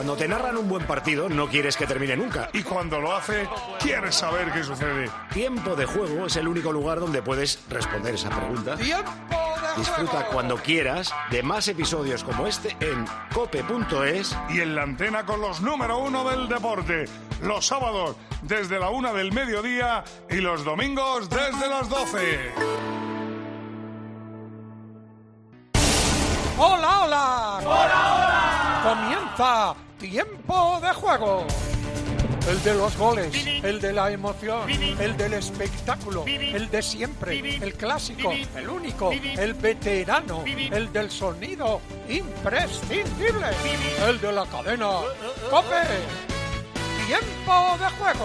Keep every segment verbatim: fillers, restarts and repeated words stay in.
Cuando te narran un buen partido, no quieres que termine nunca. Y cuando lo hace, quieres saber qué sucede. Tiempo de Juego es el único lugar donde puedes responder esa pregunta. ¡Tiempo de Disfruta juego! cuando quieras de más episodios como este en cope punto es. Y en la antena con los número uno del deporte. Los sábados desde la una del mediodía y los domingos desde las doce. ¡Hola, hola! ¡Hola, hola! Comienza Tiempo de Juego. El de los goles, el de la emoción, el del espectáculo, el de siempre, el clásico, el único, el veterano, el del sonido imprescindible, el de la cadena COPE. Tiempo de Juego.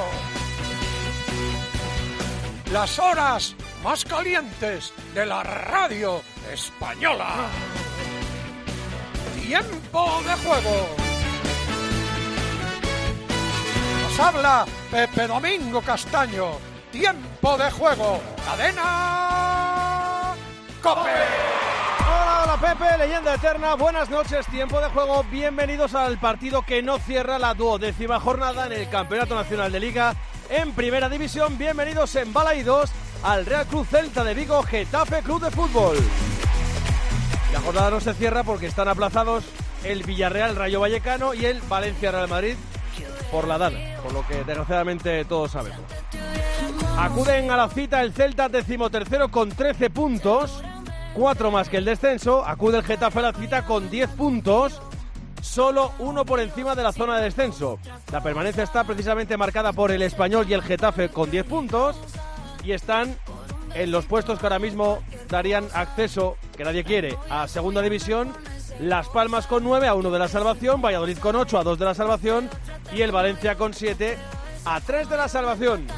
Las horas más calientes de la radio española. Tiempo de Juego. Nos habla Pepe Domingo Castaño. Tiempo de Juego. Cadena COPE. Hola, hola Pepe, leyenda eterna, buenas noches, Tiempo de Juego, bienvenidos al partido que no cierra la duodécima jornada en el Campeonato Nacional de Liga en Primera División, bienvenidos en Balaídos al Real Club Celta de Vigo, Getafe Club de Fútbol. La jornada no se cierra porque están aplazados el Villarreal Rayo Vallecano y el Valencia Real Madrid por la dana, por lo que desgraciadamente todos sabemos. Acuden a la cita el Celta decimotercero con trece puntos, cuatro más que el descenso. Acude el Getafe a la cita con diez puntos, solo uno por encima de la zona de descenso. La permanencia está precisamente marcada por el Español y el Getafe con diez puntos y están en los puestos que ahora mismo darían acceso, que nadie quiere, a Segunda División. Las Palmas con nueve a uno de la salvación, Valladolid con ocho a dos de la salvación y el Valencia con siete a tres de la salvación.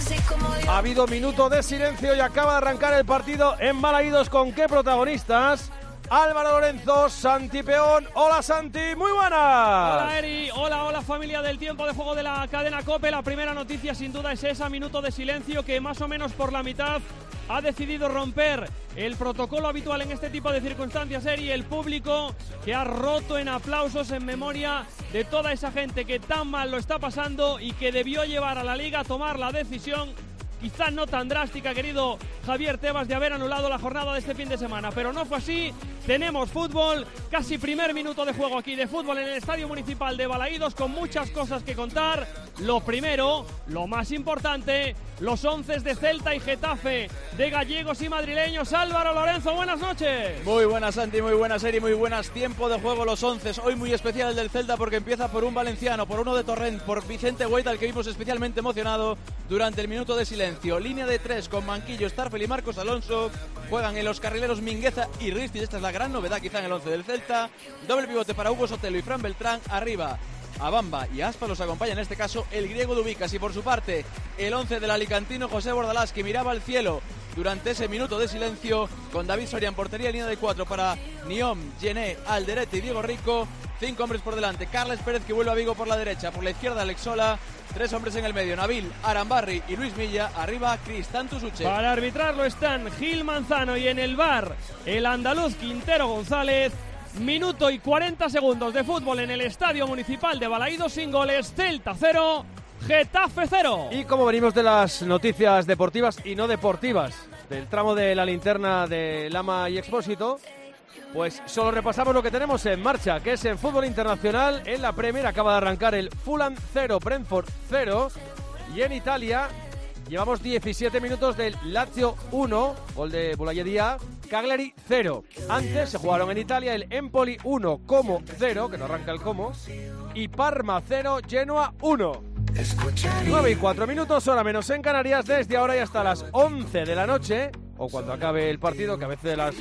Ha habido minuto de silencio y acaba de arrancar el partido en Balaídos. ¿Con qué protagonistas? Álvaro Lorenzo, Santi Peón. Hola Santi, muy buenas. Hola Eri, hola, hola familia del Tiempo de Juego de la cadena COPE. La primera noticia sin duda es esa, minuto de silencio que más o menos por la mitad ha decidido romper el protocolo habitual en este tipo de circunstancias, Eri. El público que ha roto en aplausos en memoria de toda esa gente que tan mal lo está pasando y que debió llevar a la Liga a tomar la decisión, quizás no tan drástica, querido Javier Tebas, de haber anulado la jornada de este fin de semana, pero no fue así. Tenemos fútbol, casi primer minuto de juego aquí de fútbol en el Estadio Municipal de Balaídos, con muchas cosas que contar. Lo primero, lo más importante, los once de Celta y Getafe, de gallegos y madrileños. Álvaro Lorenzo, buenas noches. Muy buenas, Santi, muy buenas, Eri, muy buenas. Tiempo de juego los once. Hoy muy especial el del Celta porque empieza por un valenciano, por uno de Torrent, por Vicente Guaita, al que vimos especialmente emocionado durante el minuto de silencio. Línea de tres con Manquillo, Starfel y Marcos Alonso. Juegan en los carrileros Mingueza y Ristis. Esta es la gran novedad quizá en el once del Celta. Doble pivote para Hugo Sotelo y Fran Beltrán. Arriba a Bamba y Aspa los acompaña en este caso el griego Dubicas. Y por su parte el once del alicantino José Bordalás, que miraba al cielo durante ese minuto de silencio, con David Soria en portería, línea de cuatro para Niom, Gené, Alderete y Diego Rico. Cinco hombres por delante, Carles Pérez, que vuelve a Vigo por la derecha, por la izquierda Alex Sola. Tres hombres en el medio, Nabil, Arambarri y Luis Milla. Arriba Cristán Tusuche. Para arbitrarlo están Gil Manzano y en el V A R el andaluz Quintero González. Minuto y cuarenta segundos de fútbol en el Estadio Municipal de Balaídos, sin goles. Celta cero, Getafe cero. Y como venimos de las noticias deportivas y no deportivas del tramo de la linterna de Lama y Expósito, pues solo repasamos lo que tenemos en marcha, que es en fútbol internacional. En la Premier acaba de arrancar el Fulham cero, Brentford cero. Y en Italia llevamos diecisiete minutos del Lazio uno, gol de Boulaye Cagliari cero. Antes se jugaron en Italia el Empoli uno, Como cero, que no arranca el Como, y Parma cero, Genoa uno. nueve y cuatro minutos, hora menos en Canarias, desde ahora y hasta las once de la noche, o cuando acabe el partido, que a veces las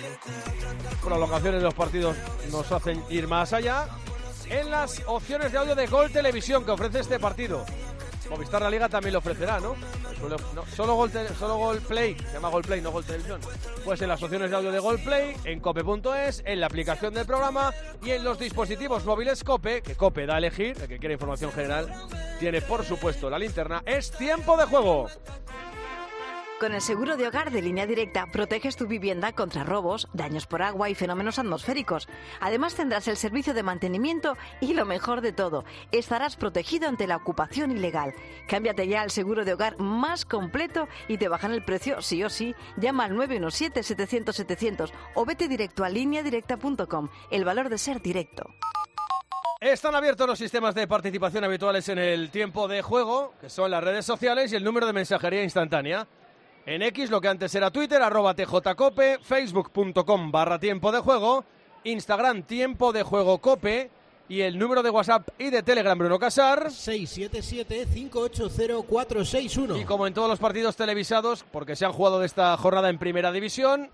prolongaciones de los partidos nos hacen ir más allá, en las opciones de audio de Gol Televisión que ofrece este partido. Movistar La Liga también lo ofrecerá, ¿no? Solo, no, solo, Gol te, solo Gol Play, se llama Gol Play, no Gol Televisión. Pues en las opciones de audio de Gol Play, en cope punto es, en la aplicación del programa y en los dispositivos móviles Cope, que Cope da a elegir, el que quiere información general tiene por supuesto la linterna. Es tiempo de juego. Con el seguro de hogar de Línea Directa proteges tu vivienda contra robos, daños por agua y fenómenos atmosféricos. Además tendrás el servicio de mantenimiento y lo mejor de todo, estarás protegido ante la ocupación ilegal. Cámbiate ya al seguro de hogar más completo y te bajan el precio sí o sí. Llama al nueve uno siete, setecientos, setecientos o vete directo a línea directa punto com. El valor de ser directo. Están abiertos los sistemas de participación habituales en el tiempo de juego, que son las redes sociales y el número de mensajería instantánea. En X, lo que antes era Twitter, arroba tjcope, facebook.com barra tiempo de juego, Instagram tiempo de juego cope y el número de WhatsApp y de Telegram, Bruno Casar. seis siete siete, cinco ocho cero, cuatro seis uno. Y como en todos los partidos televisados, porque se han jugado de esta jornada en Primera División,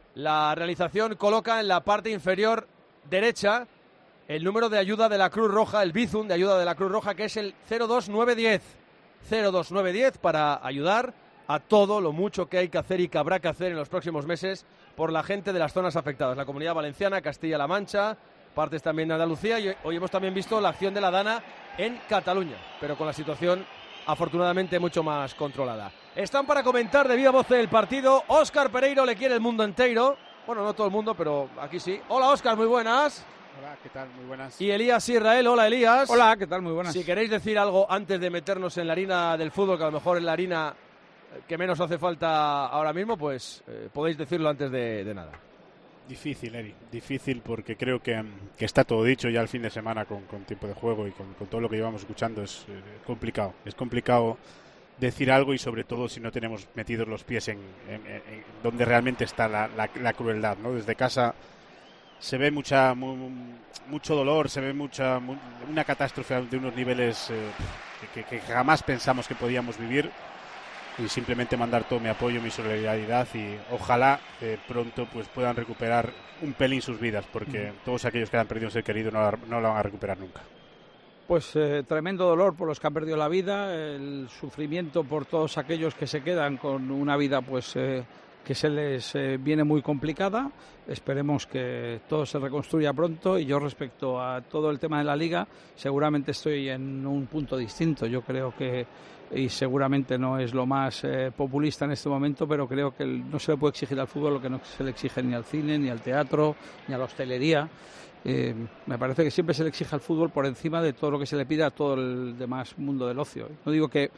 la realización coloca en la parte inferior derecha el número de ayuda de la Cruz Roja, el Bizum de ayuda de la Cruz Roja, que es el cero dos nueve uno cero. cero dos nueve uno cero para ayudar a todo lo mucho que hay que hacer y que habrá que hacer en los próximos meses por la gente de las zonas afectadas. La Comunidad Valenciana, Castilla-La Mancha, partes también de Andalucía, y hoy hemos también visto la acción de la Dana en Cataluña, pero con la situación afortunadamente mucho más controlada. Están para comentar de viva voz el partido Óscar Pereiro, le quiere el mundo entero. Bueno, no todo el mundo, pero aquí sí. Hola Óscar, muy buenas. Hola, ¿qué tal? Muy buenas. Y Elías Israel, hola Elías. Hola, ¿qué tal? Muy buenas. Si queréis decir algo antes de meternos en la harina del fútbol, que a lo mejor es la harina que menos hace falta ahora mismo, pues eh, podéis decirlo antes de, de nada. Difícil, Eri, difícil porque creo que, que está todo dicho ya el fin de semana con, con tiempo de juego y con, con todo lo que llevamos escuchando. Es eh, complicado, es complicado decir algo y sobre todo si no tenemos metidos los pies en, en, en, en donde realmente está la, la, la crueldad, ¿no? Desde casa se ve mucha mu, mucho dolor, se ve mucha mu, una catástrofe de unos niveles eh, que, que jamás pensamos que podíamos vivir. Y simplemente mandar todo mi apoyo, mi solidaridad y ojalá eh, pronto pues puedan recuperar un pelín sus vidas, porque mm. todos aquellos que han perdido un ser querido no, no lo van a recuperar nunca. Pues eh, tremendo dolor por los que han perdido la vida, el sufrimiento por todos aquellos que se quedan con una vida pues eh, que se les eh, viene muy complicada. Esperemos que todo se reconstruya pronto, y yo respecto a todo el tema de la Liga seguramente estoy en un punto distinto. Yo creo que, y seguramente no es lo más eh, populista en este momento, pero creo que el, no se le puede exigir al fútbol lo que no se le exige ni al cine, ni al teatro, ni a la hostelería. Eh, me parece que siempre se le exige al fútbol por encima de todo lo que se le pide a todo el demás mundo del ocio. No digo que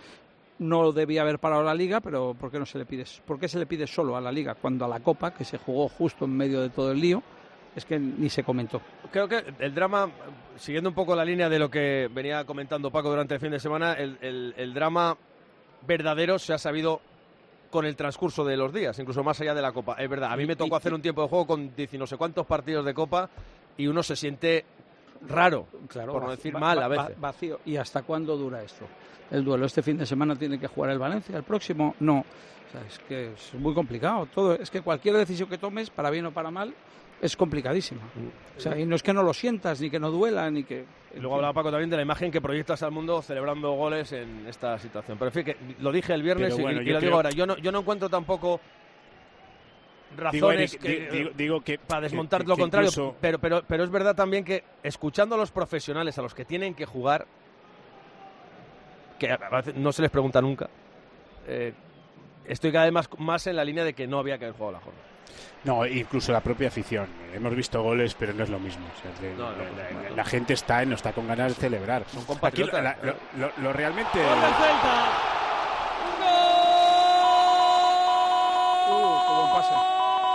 no debía haber parado la Liga, pero ¿por qué no se le pide? ¿Por qué se le pide solo a la Liga cuando a la Copa, que se jugó justo en medio de todo el lío, es que ni se comentó? Creo que el drama, siguiendo un poco la línea de lo que venía comentando Paco durante el fin de semana, el, el, el drama verdadero se ha sabido con el transcurso de los días, incluso más allá de la Copa. Es verdad, a mí me tocó hacer un tiempo de juego con diez y no sé cuántos partidos de Copa y uno se siente raro, claro, por no decir mal a veces. Vacío. ¿Y hasta cuándo dura esto? El duelo este fin de semana tiene que jugar el Valencia, el próximo no. O sea, es que es muy complicado todo. Es que cualquier decisión que tomes, para bien o para mal, es complicadísima. O sea, y no es que no lo sientas, ni que no duela, ni que... Y luego hablaba Paco también de la imagen que proyectas al mundo celebrando goles en esta situación. Pero en fin, que lo dije el viernes bueno, y, y lo creo... digo ahora. Yo no, yo no encuentro tampoco razones digo, que, digo, digo que, para desmontar que, lo que contrario. Incluso... Pero, pero, pero es verdad también que escuchando a los profesionales, a los que tienen que jugar, que a veces no se les pregunta nunca, eh, estoy cada vez más, más en la línea de que no había que haber jugado la jornada. No, incluso la propia afición. Hemos visto goles, pero no es lo mismo. O sea, de, no, no, la, la, la gente está, no está con ganas de celebrar. Son compatriotas. Aquí, la, lo, lo, lo realmente... ¡Gol del Celta! ¡Gol! ¡Uh, qué buen pase!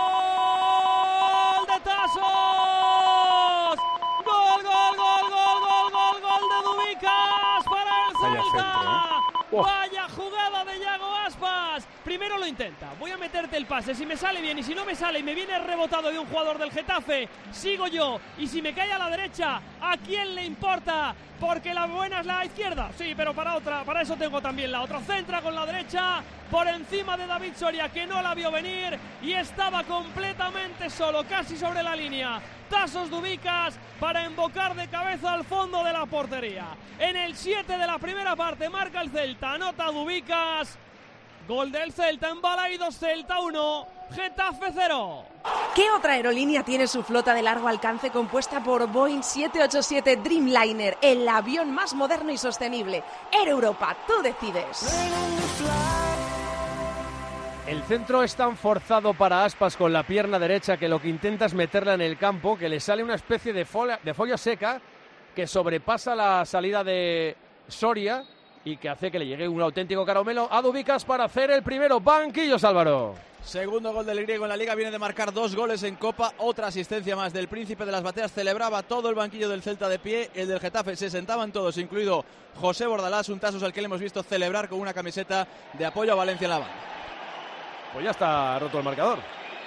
¡Gol de Tasos! ¡Gol, gol, gol, gol, gol, gol, gol de Dubicas para el Celta! Vaya centro, ¿eh? Wow. Vaya jugada de Yago Aspas. Primero lo intenta, voy a meterte el pase, si me sale bien y si no me sale y me viene rebotado de un jugador del Getafe, sigo yo, y si me cae a la derecha, ¿a quién le importa? Porque la buena es la izquierda, sí, pero para otra, para eso tengo también la otra. Centra con la derecha, por encima de David Soria, que no la vio venir y estaba completamente solo, casi sobre la línea. Tasos Dubicas para embocar de cabeza al fondo de la portería. En el siete de la primera parte marca el Celta, anota Dubicas. Gol del Celta en Balaidos, Celta uno, Getafe cero. ¿Qué otra aerolínea tiene su flota de largo alcance compuesta por Boeing siete ochenta y siete Dreamliner, el avión más moderno y sostenible? Air Europa, tú decides. El centro es tan forzado para Aspas con la pierna derecha que lo que intenta es meterla en el campo, que le sale una especie de folla, de folla seca que sobrepasa la salida de Soria y que hace que le llegue un auténtico caramelo a Dubicas para hacer el primero. Banquillos, Álvaro. Segundo gol del griego en la Liga, viene de marcar dos goles en Copa, otra asistencia más del Príncipe de las Bateas. Celebraba todo el banquillo del Celta de pie, el del Getafe se sentaban todos, incluido José Bordalás, un Tasos al que le hemos visto celebrar con una camiseta de apoyo a Valencia en la banda. Pues ya está roto el marcador.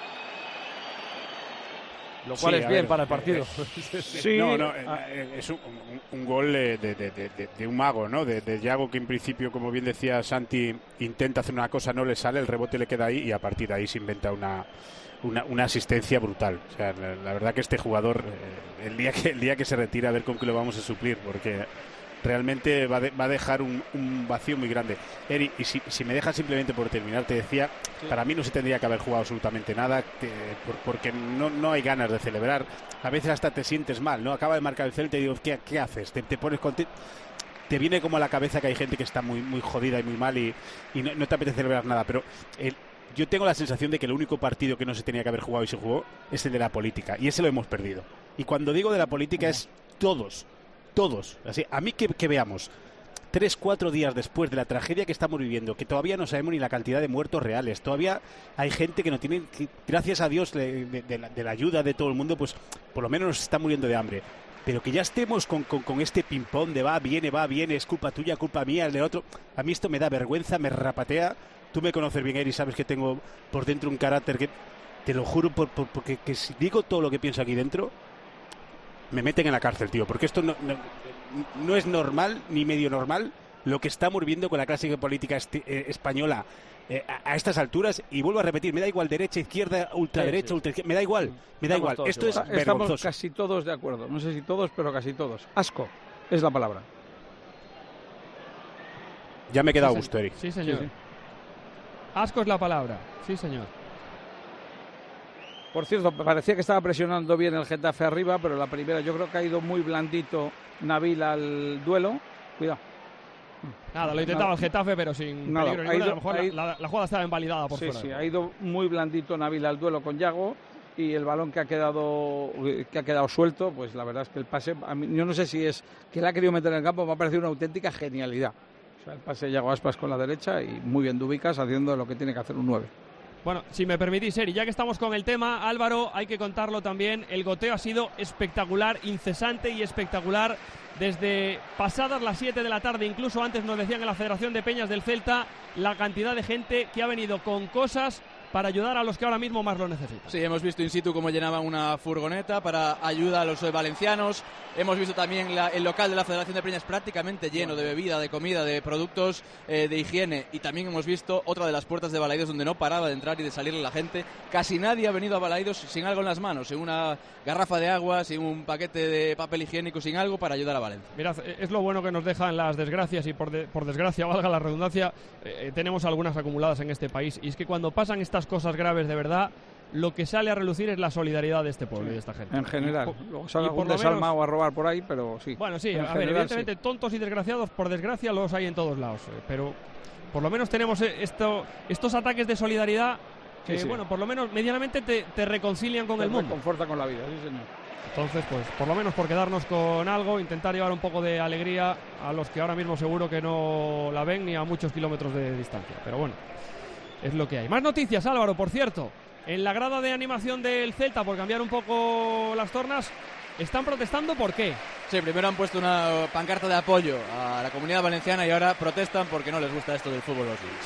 Lo cual sí, es bien ver, para el partido. Eh, sí, no, no, eh, es un, un, un gol de, de, de, de, de un mago, ¿no? De, de Yago, que en principio, como bien decía Santi, intenta hacer una cosa, no le sale, el rebote le queda ahí y a partir de ahí se inventa una, una, una asistencia brutal. O sea, la, la verdad que este jugador, eh, el día que el día que se retira, a ver con qué lo vamos a suplir, porque realmente va, de, va a dejar un, un vacío muy grande. Eri, y si, si me dejas simplemente por terminar, te decía, sí. Para mí no se tendría que haber jugado absolutamente nada, que, por, porque no, no hay ganas de celebrar. A veces hasta te sientes mal, ¿no? Acaba de marcar el Celta y digo, ¿qué, qué haces? Te, te pones contento. Te viene como a la cabeza que hay gente que está muy, muy jodida y muy mal y, y no, no te apetece celebrar nada, pero el, yo tengo la sensación de que el único partido que no se tenía que haber jugado y se jugó es el de la política, y ese lo hemos perdido. Y cuando digo de la política es todos. Todos, así, a mí que, que veamos tres, cuatro días después de la tragedia que estamos viviendo, que todavía no sabemos ni la cantidad de muertos reales, todavía hay gente que no tiene, que, gracias a Dios de, de, de, la, de la ayuda de todo el mundo, pues por lo menos nos está muriendo de hambre, pero que ya estemos con, con, con este ping-pong de va, viene, va, viene, es culpa tuya, culpa mía, el de otro, a mí esto me da vergüenza, me rapatea. Tú me conoces bien, Eri, sabes que tengo por dentro un carácter que, te lo juro, por, por, porque que si digo todo lo que pienso aquí dentro, me meten en la cárcel, tío, porque esto no, no, no es normal, ni medio normal, lo que estamos viviendo con la clase política esti, eh, española eh, a, a estas alturas, y vuelvo a repetir, me da igual derecha, izquierda, ultraderecha, sí, sí. ultra, me da igual, me da igual, esto igual. es vergonzoso. Estamos casi todos de acuerdo, no sé si todos, pero casi todos. Asco es la palabra. Ya me he quedado a gusto, Eric. Sí, señor. Sí, sí. Asco es la palabra, sí, señor. Por cierto, parecía que estaba presionando bien el Getafe arriba, pero la primera yo creo que ha ido muy blandito Nabil al duelo. Cuidado. Nada, lo intentaba Nada. el Getafe, pero sin Nada. peligro ninguno. Ido, a lo mejor ido, la, la, la jugada estaba invalidada por sí, fuera. Sí, sí, ha ido muy blandito Nabil al duelo con Yago y el balón que ha quedado que ha quedado suelto, pues la verdad es que el pase, a mí, yo no sé si es que le ha querido meter en el campo, me ha parecido una auténtica genialidad. O sea, el pase de Yago Aspas con la derecha y muy bien Dubicas haciendo lo que tiene que hacer un nueve. Bueno, si me permitís, Eri, ya que estamos con el tema, Álvaro, hay que contarlo también, el goteo ha sido espectacular, incesante y espectacular desde pasadas las siete de la tarde, incluso antes nos decían en la Federación de Peñas del Celta la cantidad de gente que ha venido con cosas para ayudar a los que ahora mismo más lo necesitan. Sí, hemos visto in situ cómo llenaban una furgoneta para ayuda a los valencianos. Hemos visto también la, el local de la Federación de Peñas prácticamente lleno de bebida, de comida, de productos eh, de higiene. Y también hemos visto otra de las puertas de Balaidos donde no paraba de entrar y de salir la gente. Casi nadie ha venido a Balaidos sin algo en las manos, sin una garrafa de agua, sin un paquete de papel higiénico, sin algo para ayudar a Valencia. Mirad, es lo bueno que nos dejan las desgracias y por, de, por desgracia, valga la redundancia, eh, tenemos algunas acumuladas en este país. Y es que cuando pasan estas cosas graves de verdad, lo que sale a relucir es la solidaridad de este pueblo sí, y de esta gente. En general. Y, Luego sale algún desalmado menos, a robar por ahí, pero sí. Bueno, sí, en a general, ver, evidentemente sí. Tontos y desgraciados, por desgracia, los hay en todos lados. Eh, pero por lo menos tenemos esto, estos ataques de solidaridad que, sí, sí. bueno, por lo menos medianamente te, te reconcilian con te el mundo. Te conforta con la vida, sí, señor. Entonces, pues, por lo menos por quedarnos con algo, intentar llevar un poco de alegría a los que ahora mismo seguro que no la ven ni a muchos kilómetros de distancia. Pero bueno, es lo que hay. Más noticias, Álvaro, por cierto. En la grada de animación del Celta, por cambiar un poco las tornas, están protestando, ¿por qué? Sí, primero han puesto una pancarta de apoyo a la comunidad valenciana y ahora protestan porque no les gusta esto del fútbol los días.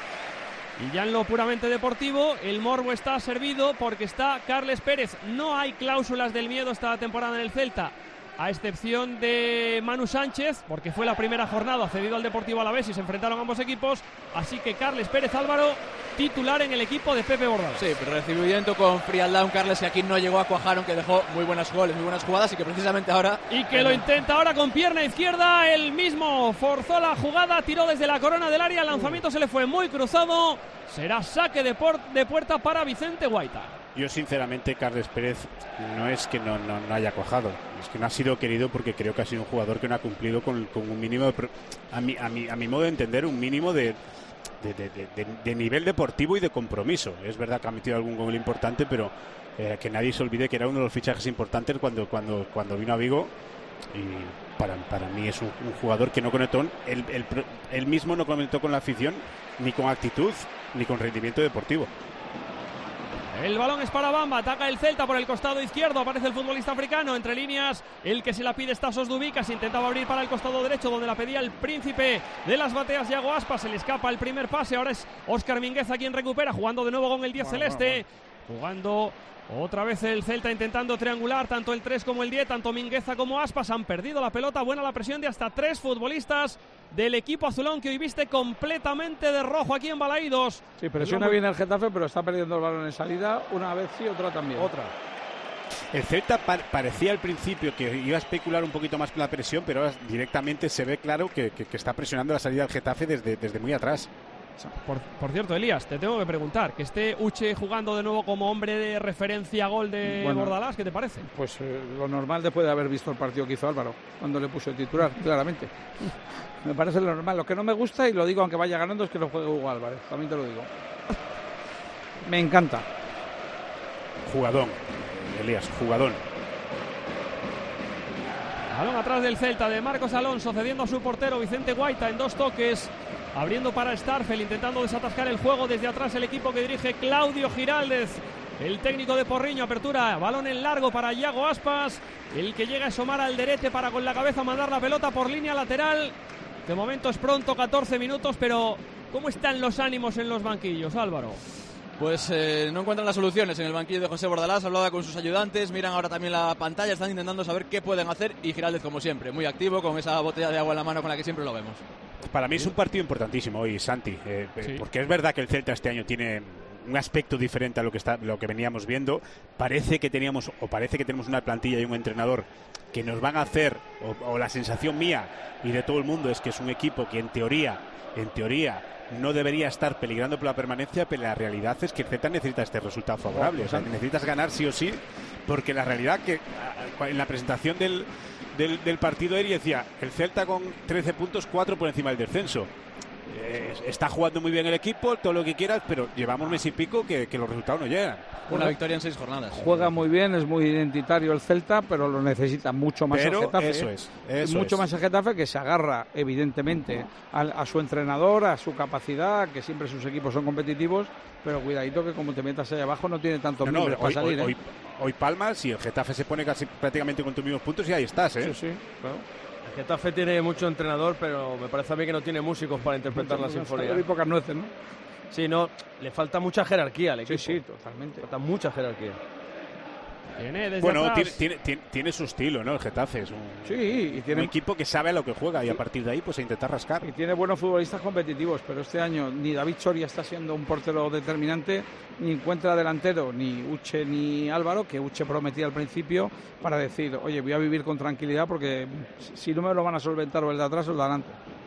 Y ya en lo puramente deportivo, el morbo está servido porque está Carles Pérez. No hay cláusulas del miedo esta temporada en el Celta, a excepción de Manu Sánchez, porque fue la primera jornada cedido al Deportivo Alavés y se enfrentaron ambos equipos. Así que Carles Pérez, Álvaro, titular en el equipo de Pepe Bordalás. Sí, pero recibimiento con frialdad, un Carles que aquí no llegó a cuajar, aunque dejó muy buenos goles, muy buenas jugadas y que precisamente ahora... Y que lo intenta ahora con pierna izquierda, él mismo forzó la jugada, tiró desde la corona del área, el lanzamiento se le fue muy cruzado, será saque de, por, de puerta para Vicente Guaita. Yo sinceramente, Carles Pérez no es que no, no, no haya cuajado, es que no ha sido querido porque creo que ha sido un jugador que no ha cumplido con, con un mínimo de, a mi, a mi, a mi modo de entender, un mínimo de de, de, de, de nivel deportivo y de compromiso. Es verdad que ha metido algún gol importante, pero eh, que nadie se olvide que era uno de los fichajes importantes cuando, cuando, cuando vino a Vigo. Y para, para mí es un, un jugador que no conectó, él, él, él mismo no conectó con la afición, ni con actitud, ni con rendimiento deportivo. El balón es para Bamba, ataca el Celta por el costado izquierdo, aparece el futbolista africano, entre líneas, el que se la pide está Sos Dubicas, intentaba abrir para el costado derecho, donde la pedía el príncipe de las bateas, Yago Aspas, se le escapa el primer pase, ahora es Óscar Mingueza quien recupera, jugando de nuevo con el diez bueno, celeste, bueno, bueno. jugando otra vez el Celta intentando triangular, tanto el tres como el diez, tanto Mingueza como Aspas han perdido la pelota, buena la presión de hasta tres futbolistas del equipo azulón que hoy viste completamente de rojo aquí en Balaídos. Sí, presiona bien el Getafe, pero está perdiendo el balón en salida, una vez sí, otra también. Otra. El Celta par parecía al principio que iba a especular un poquito más con la presión, pero ahora directamente se ve claro que, que, que está presionando la salida del Getafe desde, desde muy atrás. Por, por cierto, Elías, te tengo que preguntar, que esté Uche jugando de nuevo como hombre de referencia a gol de bueno, Bordalás, ¿qué te parece? Pues eh, lo normal después de haber visto el partido que hizo Álvaro, cuando le puso el titular, claramente. Me parece lo normal. Lo que no me gusta, y lo digo aunque vaya ganando, es que lo juegue Hugo Álvarez, también te lo digo. Me encanta. Jugadón, Elías, jugadón. Balón atrás del Celta de Marcos Alonso, cediendo a su portero Vicente Guaita en dos toques. Abriendo para Starfel, intentando desatascar el juego desde atrás el equipo que dirige Claudio Giraldez, el técnico de Porriño. Apertura, balón en largo para Yago Aspas, el que llega a Somar Alderete para con la cabeza mandar la pelota por línea lateral. De momento es pronto, catorce minutos, pero ¿cómo están los ánimos en los banquillos, Álvaro? Pues eh, no encuentran las soluciones en el banquillo de José Bordalás. Hablaba con sus ayudantes, miran ahora también la pantalla, están intentando saber qué pueden hacer, y Giraldez, como siempre, muy activo con esa botella de agua en la mano con la que siempre lo vemos. Para mí es un partido importantísimo hoy, Santi, eh, sí. porque es verdad que el Celta este año tiene un aspecto diferente a lo que está, lo que veníamos viendo. Parece que teníamos o parece que tenemos una plantilla y un entrenador que nos van a hacer, o, o la sensación mía y de todo el mundo es que es un equipo que en teoría, en teoría no debería estar peligrando por la permanencia, pero la realidad es que el Celta necesita este resultado favorable. O sea, necesitas ganar sí o sí, porque la realidad que en la presentación del Del, del partido él decía, el Celta con trece puntos, cuatro por encima del descenso. Eh, está jugando muy bien el equipo, todo lo que quieras, pero llevamos mes y pico que, que los resultados no llegan. Una victoria en seis jornadas. Juega muy bien, es muy identitario el Celta, pero lo necesita mucho más pero el Getafe. Eso es. Eso mucho es. más el Getafe, que se agarra, evidentemente, a, a su entrenador, a su capacidad, que siempre sus equipos son competitivos, pero cuidadito que como te metas ahí abajo no tiene tanto no, no, para hoy, salir. Hoy, ¿eh? hoy, hoy palmas y el Getafe se pone casi prácticamente con tus mismos puntos y ahí estás, ¿eh? Sí, sí, claro. El Getafe tiene mucho entrenador, pero me parece a mí que no tiene músicos para interpretar no, la sinfonía. Hay pocas nueces, ¿no? Sí, no, le falta mucha jerarquía al equipo. Sí, sí, totalmente. Falta mucha jerarquía. Tiene desde bueno, atrás. Tiene, tiene, tiene su estilo, ¿no? El Getafe es un, sí, y tiene un equipo que sabe a lo que juega y a partir de ahí pues a intentar rascar. Y tiene buenos futbolistas competitivos, pero este año ni David Soria está siendo un portero determinante, ni encuentra delantero, ni Uche ni Álvaro, que Uche prometía al principio para decir, oye, voy a vivir con tranquilidad porque si no me lo van a solventar o el de atrás o el de adelante.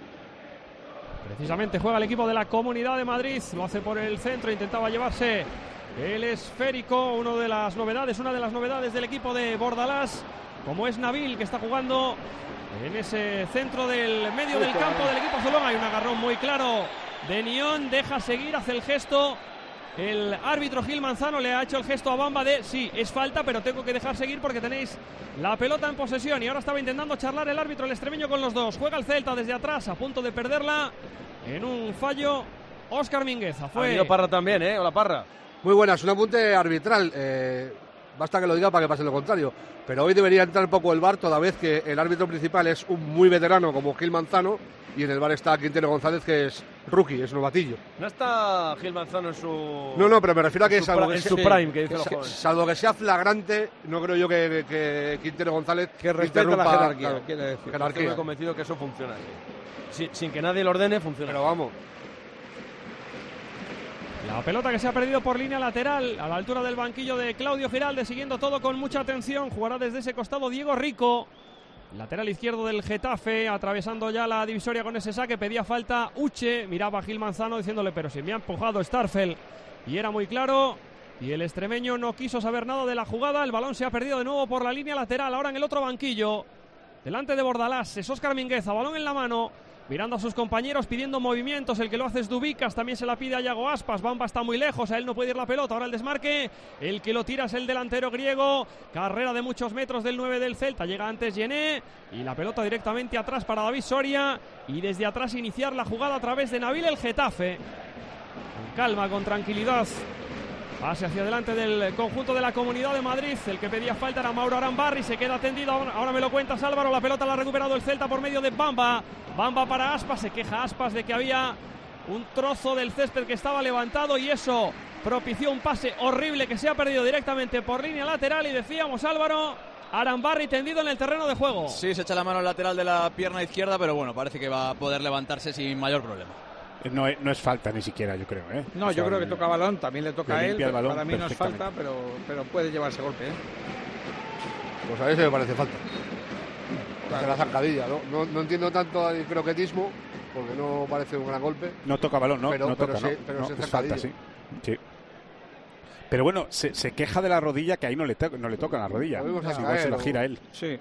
Precisamente juega el equipo de la Comunidad de Madrid, lo hace por el centro, intentaba llevarse el esférico, una de las novedades, una de las novedades del equipo de Bordalás, como es Nabil, que está jugando en ese centro del medio del campo del equipo azulón. Hay un agarrón muy claro de Nión, deja seguir, hace el gesto. El árbitro Gil Manzano le ha hecho el gesto a Bamba de sí, es falta, pero tengo que dejar seguir porque tenéis la pelota en posesión. Y ahora estaba intentando charlar el árbitro, el extremeño, con los dos. Juega el Celta desde atrás, a punto de perderla en un fallo. Óscar Mingueza. Fue... Ha venido Parra también, ¿eh? Hola, Parra. Muy buenas, un apunte arbitral. Eh, basta que lo diga para que pase lo contrario. Pero hoy debería entrar un poco el V A R, toda vez que el árbitro principal es un muy veterano como Gil Manzano y en el V A R está Quintero González, que es rookie, es novatillo. ¿No está Gil Manzano en su...? No, no, pero me refiero a que salvo que, en su prime, que dice que, salvo que sea flagrante, no creo yo que, que Quintero González... Que respete la jerarquía, claro, quiere decir. Jerarquía. Estoy convencido que eso funciona. Sin, sin que nadie lo ordene, funciona. Pero vamos... La pelota que se ha perdido por línea lateral a la altura del banquillo de Claudio Giralde, siguiendo todo con mucha atención. Jugará desde ese costado Diego Rico, lateral izquierdo del Getafe, atravesando ya la divisoria con ese saque. Pedía falta Uche, miraba a Gil Manzano diciéndole pero si me ha empujado Starfel, y era muy claro. Y el extremeño no quiso saber nada de la jugada. El balón se ha perdido de nuevo por la línea lateral, ahora en el otro banquillo, delante de Bordalás. Es Óscar Mingueza, balón en la mano. mirando a sus compañeros, pidiendo movimientos. El que lo hace es Dubicas, también se la pide a Yago Aspas. Bamba está muy lejos, a él no puede ir la pelota. Ahora el desmarque, el que lo tira es el delantero griego. Carrera de muchos metros del nueve del Celta. Llega antes Yené y la pelota directamente atrás para David Soria. Y desde atrás iniciar la jugada a través de Nabil el Getafe. Con calma, con tranquilidad. Pase hacia adelante del conjunto de la Comunidad de Madrid. El que pedía falta era Mauro Arambarri. Se queda tendido. Ahora me lo cuentas, Álvaro. La pelota la ha recuperado el Celta por medio de Bamba. Bamba para Aspas. Se queja Aspas de que había un trozo del césped que estaba levantado y eso propició un pase horrible que se ha perdido directamente por línea lateral. Y decíamos, Álvaro, Arambarri tendido en el terreno de juego. Sí, se echa la mano al lateral de la pierna izquierda, pero bueno, parece que va a poder levantarse sin mayor problema. No, no es falta ni siquiera, yo creo, ¿eh? No, yo creo que toca balón, también le toca a él. Balón para mí no es falta, pero, pero puede llevarse golpe, ¿eh? Pues a ese me parece falta. Claro. La zancadilla, ¿no? ¿no? No entiendo tanto el croquetismo, porque no parece un gran golpe. No toca balón, ¿no? Pero, no pero toca, sí, no, pero no, sí es falta, sí. sí. Pero bueno, se, se queja de la rodilla, que ahí no le, to no le toca la rodilla. No, no, igual se la gira él. Sí.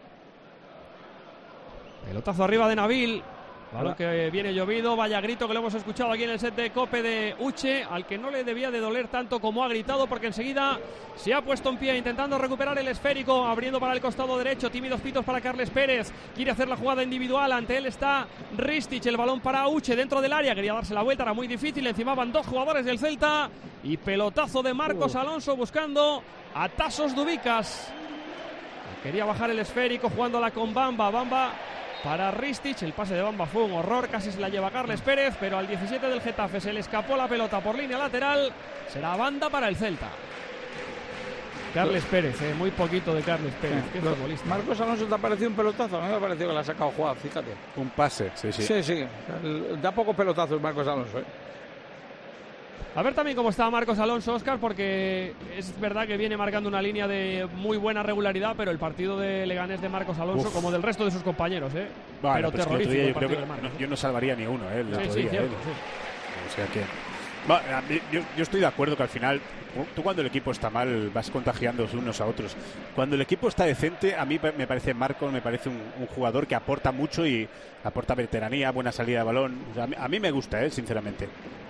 Pelotazo arriba de Nabil. Balón que viene llovido, vaya grito que lo hemos escuchado aquí en el set de Cope de Uche, al que no le debía de doler tanto como ha gritado, porque enseguida se ha puesto en pie intentando recuperar el esférico, abriendo para el costado derecho, tímidos pitos para Carles Pérez, quiere hacer la jugada individual, ante él está Ristic, el balón para Uche dentro del área, quería darse la vuelta, era muy difícil, encima van dos jugadores del Celta y pelotazo de Marcos uh. Alonso buscando a Tasos Dubicas, quería bajar el esférico jugándola con Bamba, Bamba para Ristic, el pase de Bamba fue un horror, casi se la lleva Carles Pérez, pero al diecisiete del Getafe se le escapó la pelota por línea lateral, será banda para el Celta. Carles Pérez, eh, muy poquito de Carles Pérez, qué futbolista. Marcos Alonso te ha parecido un pelotazo, a mí me ha parecido que le ha sacado jugada, fíjate. Un pase, sí, sí. Sí, sí, da pocos pelotazos Marcos Alonso, eh. A ver también cómo está Marcos Alonso, Óscar, porque es verdad que viene marcando una línea de muy buena regularidad, pero el partido de Leganés de Marcos Alonso, Uf. como del resto de sus compañeros, ¿eh? Bueno, pero terrorífico yo, el creo que de Marcos, no, yo no salvaría ni uno, ¿eh? El sí, otro sí, día, cierto, ¿eh? sí. O sea que... Bueno, yo, yo estoy de acuerdo que al final, tú cuando el equipo está mal vas contagiándose unos a otros. Cuando el equipo está decente, a mí me parece Marcos, me parece un, un jugador que aporta mucho y aporta veteranía, buena salida de balón. O sea, a, mí, a mí me gusta, ¿eh? Sinceramente.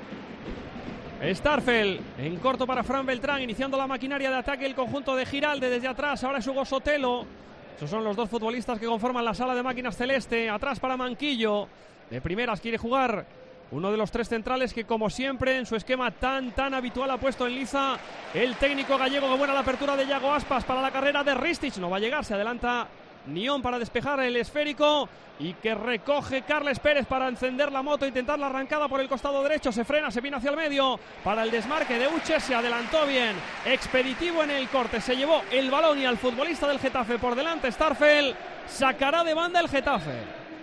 Starfel en corto para Fran Beltrán, iniciando la maquinaria de ataque el conjunto de Giralde desde atrás, ahora es Hugo Sotelo. Esos son los dos futbolistas que conforman la sala de máquinas celeste. Atrás para Manquillo, de primeras quiere jugar uno de los tres centrales que, como siempre, en su esquema tan tan habitual ha puesto en liza el técnico gallego. Que buena la apertura de Yago Aspas para la carrera de Ristic, no va a llegar, se adelanta Nión para despejar el esférico y que recoge Carles Pérez para encender la moto, intentar la arrancada por el costado derecho, se frena, se viene hacia el medio para el desmarque de Uche, se adelantó bien, expeditivo en el corte, se llevó el balón y al futbolista del Getafe por delante. Starfel sacará de banda el Getafe.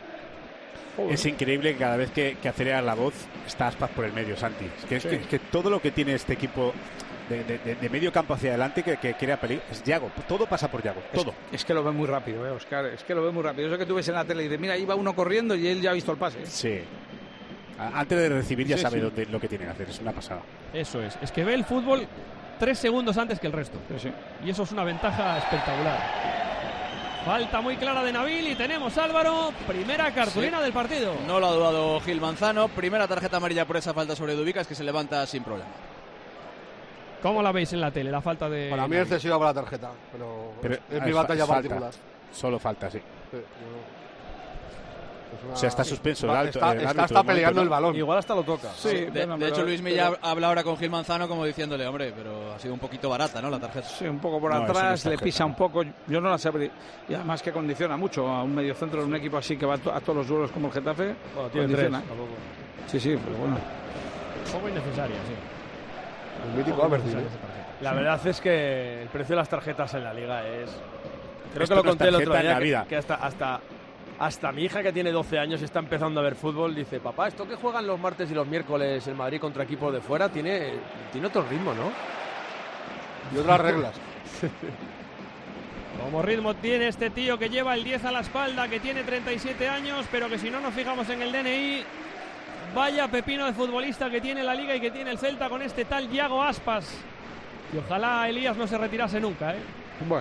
Es increíble que cada vez que, que acelera la voz está Aspas por el medio, Santi. Es que, sí. es que, es que todo lo que tiene este equipo de, de, de medio campo hacia adelante que, que quiere peligro es Yago. Todo pasa por Yago, todo. Es, es que lo ve muy rápido, eh, Oscar. Es que lo ve muy rápido. Eso que tú ves en la tele y dices, mira, ahí va uno corriendo y él ya ha visto el pase. Sí. Antes de recibir ya sí, sabe sí. Dónde, lo que tiene que hacer. Es una pasada. Eso es. Es que ve el fútbol tres segundos antes que el resto. Sí, sí. Y eso es una ventaja espectacular. Falta muy clara de Nabil y tenemos, Álvaro, primera cartulina sí. del partido. No lo ha dudado Gil Manzano. Primera tarjeta amarilla por esa falta sobre Dubicas, que se levanta sin problema. ¿Cómo la veis en la tele, la falta de...? Para mí es excesiva para la tarjeta, pero, pero es, es mi batalla es particular. Solo falta, sí. sí yo... Una... O sea, está suspenso el alto. Está, el está, árbitro, está peleando momento, ¿no? el balón. Igual hasta lo toca. Sí, sí de, de hecho Luis Milla habla ahora con Gil Manzano como diciéndole, hombre, pero ha sido un poquito barata, ¿no? La tarjeta. Sí, un poco por no, atrás, no le pisa un poco. Yo no la sé. Y además que condiciona mucho a un mediocentro de un equipo así que va a, to a todos los duelos como el Getafe. Bueno, tiene tres. Sí, sí, pero bueno. Un poco innecesaria, sí. El mítico Aberdeen. La verdad es que el precio de las tarjetas en la liga es... Creo Esto que lo no conté el otro en día, la que, vida. que hasta, hasta, hasta mi hija, que tiene doce años, está empezando a ver fútbol, dice, papá, esto que juegan los martes y los miércoles el Madrid contra equipos de fuera tiene, tiene otro ritmo, ¿no? Y otras reglas. Como ritmo tiene este tío que lleva el diez a la espalda, que tiene treinta y siete años, pero que si no nos fijamos en el D N I, vaya pepino de futbolista que tiene la Liga y que tiene el Celta con este tal Yago Aspas. Y ojalá Elías no se retirase nunca, ¿eh? Bueno.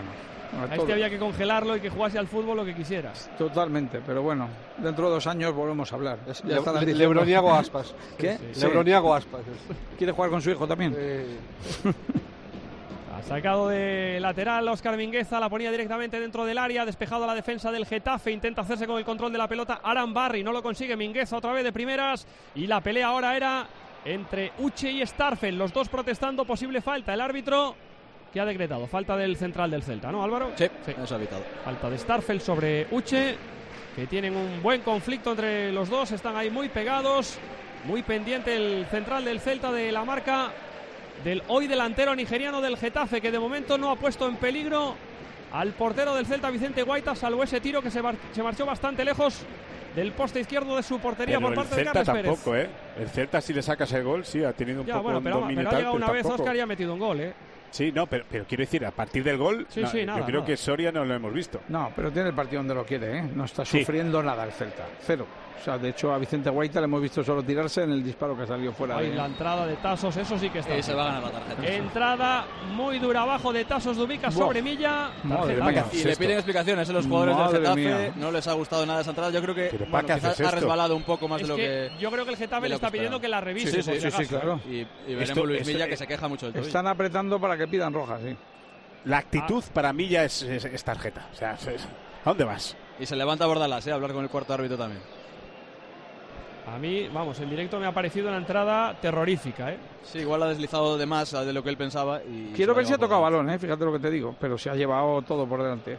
A, a este todo. había que congelarlo y que jugase al fútbol lo que quisieras. Totalmente, pero bueno, dentro de dos años volvemos a hablar. Es Ya Le, estarás Le, diciendo- Lebroniago Aspas. ¿Qué? Sí. Lebroniago Aspas. ¿Quiere jugar con su hijo también? Eh, Ha sacado de lateral Óscar Mingueza, la ponía directamente dentro del área, despejado la defensa del Getafe, intenta hacerse con el control de la pelota Aran Barry, no lo consigue. Mingueza otra vez de primeras y la pelea ahora era entre Uche y Starfel, los dos protestando posible falta. El árbitro que ha decretado falta del central del Celta, ¿no, Álvaro? Sí, sí. Eso ha evitado. Falta de Starfel sobre Uche, que tienen un buen conflicto entre los dos, están ahí muy pegados, muy pendiente el central del Celta de la marca del hoy delantero nigeriano del Getafe, que de momento no ha puesto en peligro al portero del Celta, Vicente Guaita, salvo ese tiro que se, bar- se marchó bastante lejos del poste izquierdo de su portería. Pero por el parte de Celta Carles Pérez. tampoco, ¿eh? El Celta, si le sacas el gol, sí, ha tenido un Ya, poco bueno, un pero, dominio pero ha tal, llegado pero una vez tampoco. Óscar y ha metido un gol, ¿eh? Sí, no, pero, pero quiero decir, a partir del gol, Sí, no, sí, nada, yo creo nada. que Soria no lo hemos visto. No, pero tiene el partido donde lo quiere, ¿eh? No está Sí. sufriendo nada el Celta. Cero. O sea, de hecho, a Vicente Guaita le hemos visto solo tirarse en el disparo que salió fuera. Ahí de... la entrada de Tasos, eso sí que está. Y se va a ganar la tarjeta. Entrada muy dura abajo de Tasos de Ubica Buah. sobre Milla. Madre Tarjeta. mía. Y le piden explicaciones a los jugadores Madre del Getafe. mía. No les ha gustado nada esa entrada. Yo creo que Pero ¿para bueno, qué quizás haces ha esto? resbalado un poco más Es de lo que que. yo creo que el Getafe de le lo está que pidiendo esperaba. que la revise. Sí, sí, por sí, si sí, acaso. claro. Y, y veremos Esto- Luis esto- Milla que se queja mucho del tobillo. Están apretando para que pidan roja, sí. La actitud para mí ya es, es- es tarjeta. O sea, es- es- ¿a dónde vas? Y se levanta a Bordalás, ¿eh? A hablar con el cuarto árbitro también. A mí, vamos, en directo me ha parecido una entrada terrorífica, ¿eh? Sí, igual ha deslizado de más de lo que él pensaba. Y Quiero se ver la si ha lleva por tocado delante. balón, ¿eh? Fíjate lo que te digo. Pero se ha llevado todo por delante.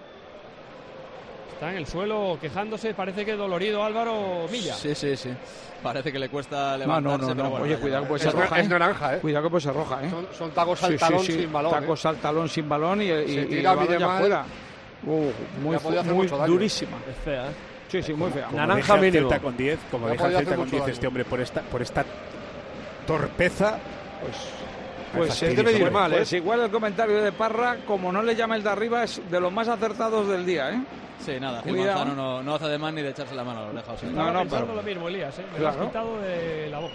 Está en el suelo quejándose, parece que dolorido Álvaro Milla. Sí, sí, sí. Parece que le cuesta No, levantarse. no, no, pero no. bueno, Oye, ya cuidado que lleva. puede ser es, roja, es ¿eh? naranja, ¿eh? Cuidado que puede ser roja, ¿eh? Son, son tacos Sí, al sí, talón sí. sin balón. Tacos ¿eh? al talón sin balón y, y, Se y tira el balón ya Miremal. fuera. Uh, muy Ya podía fu- hacer muy mucho daño. durísima. Es fea, ¿eh? Sí, sí, muy fea. Como Naranja deja el mínimo. Celta con diez, como Ya deja el podía Celta hacer con mucho diez daño. este hombre por esta, por esta torpeza. Pues, Ay, pues, fastidio, eh, debe ir hombre. mal, ¿eh? Pues igual el comentario de Parra, como no le llama el de arriba, es de los más acertados del día, ¿eh? Sí, nada. Gil Cuidado. Manzano no, no hace de más ni de echarse la mano a la oreja. o sea, No, Estaba no, pensando pero- lo mismo, Elías, ¿eh? Me Claro. lo has quitado de la boca.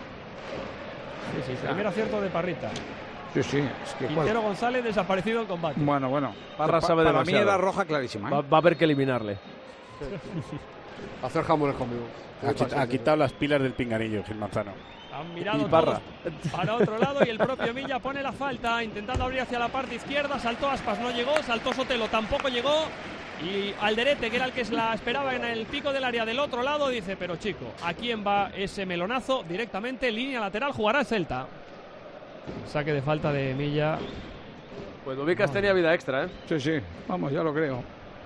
Sí, sí, primer acierto de Parrita. Sí, sí. Es que, Quintero González desaparecido en combate. bueno, bueno. Parra Pa- sabe para demasiado. mí era roja clarísima, ¿eh? Va, va a haber que eliminarle. Hacer jamones conmigo. Ha, quit- ha quitado las pilas del pinganillo, Gil Manzano. Han mirado Y Parra. todos para otro lado y el propio Milla pone la falta, intentando abrir hacia la parte izquierda. Saltó Aspas, no llegó. Saltó Sotelo, tampoco llegó. Y Alderete, que era el que se la esperaba en el pico del área del otro lado, dice: pero chico, ¿a quién va ese melonazo? Directamente, línea lateral, jugará el Celta. Saque de falta de Milla. Pues Dubicas tenía vida extra, ¿eh? Sí, sí. Vamos, ya lo creo.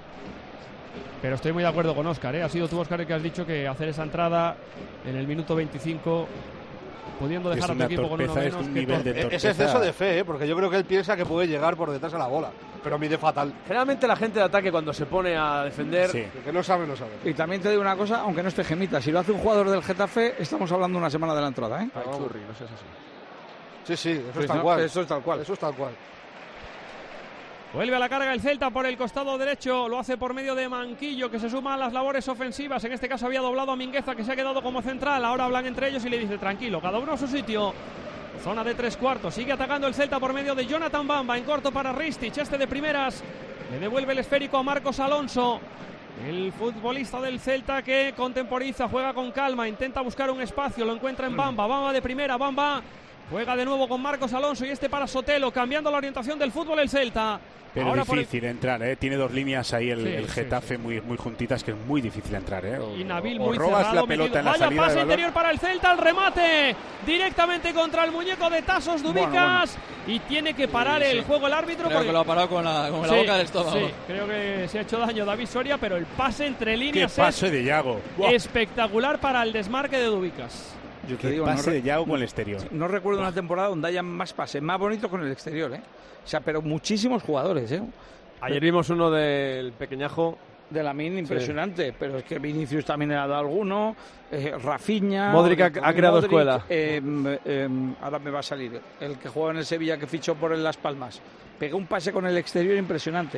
Pero estoy muy de acuerdo con Óscar, ¿eh? Ha sido tú, Óscar, el que has dicho que hacer esa entrada en el minuto veinticinco, pudiendo Es dejar a tu una equipo con uno torpeza, es menos, un qué nivel de torpe. torpeza. Es exceso de fe, ¿eh? Porque yo creo que él piensa que puede llegar por detrás a la bola. Pero mide fatal. Generalmente la gente de ataque cuando se pone a defender... Sí. El que no sabe, no sabe. Y también te digo una cosa, aunque no esté gemita, si lo hace un jugador del Getafe, estamos hablando una semana de la entrada, ¿eh? Ay, churri, no seas así. Sí, sí, eso Sí, es tal no, cual. eso es tal cual. Eso es tal cual. Vuelve a la carga el Celta por el costado derecho, lo hace por medio de Manquillo, que se suma a las labores ofensivas. En este caso había doblado a Mingueza, que se ha quedado como central. Ahora hablan entre ellos y le dice: tranquilo, cada uno a su sitio. Zona de tres cuartos, sigue atacando el Celta por medio de Jonathan Bamba, en corto para Ristich, este de primeras. Le devuelve el esférico a Marcos Alonso, el futbolista del Celta que contemporiza, juega con calma, intenta buscar un espacio, lo encuentra en Bamba. Bamba de primera, Bamba juega de nuevo con Marcos Alonso y este para Sotelo, cambiando la orientación del fútbol el Celta. Pero Ahora por el- difícil entrar, ¿eh? Tiene dos líneas ahí el, Sí, el sí, Getafe Muy, muy juntitas, que es muy difícil entrar, ¿eh? O, Y Nabil o muy robas cerrado, la pelota metido. en la Vaya salida pase de balón. interior para el Celta, el remate directamente contra el muñeco de Tasos Dubicas. Bueno, Y tiene que parar Sí, el sí. juego el árbitro. Creo porque- que lo ha parado con la, con la Sí, boca del estómago. sí, creo que se ha hecho daño David Soria, pero el pase entre ¡Qué líneas pase de Yago! es espectacular para el desmarque de Dubicas. Yo te ¡Qué digo, no, pase re- de Yago con el exterior! no recuerdo una temporada donde haya más pases, más bonitos con el exterior, ¿eh? O sea, pero muchísimos jugadores, ¿eh? Ayer vimos uno del pequeñajo. De la min impresionante, pero es que Vinicius también ha dado alguno, eh, Rafinha... Modric ha- ha creado Modric, escuela. eh, eh, ahora me va a salir, el que juega en el Sevilla, que fichó por el Las Palmas. Pegó un pase con el exterior impresionante.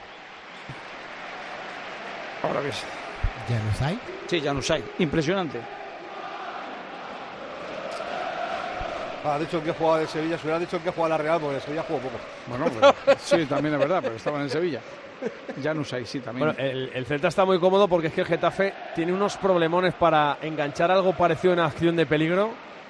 Ahora ves. ¿Ya los hay? Sí, ya no hay. Impresionante. Ha dicho que jugaba de Sevilla, se hubiera dicho que jugaba la Real, porque de Sevilla jugó poco. Bueno, pero, sí, también es verdad, pero estaban en Sevilla. Ya no sé, sí, también. Bueno, el, el Celta está muy cómodo porque es que el Getafe tiene unos problemones para enganchar algo parecido a una acción de peligro.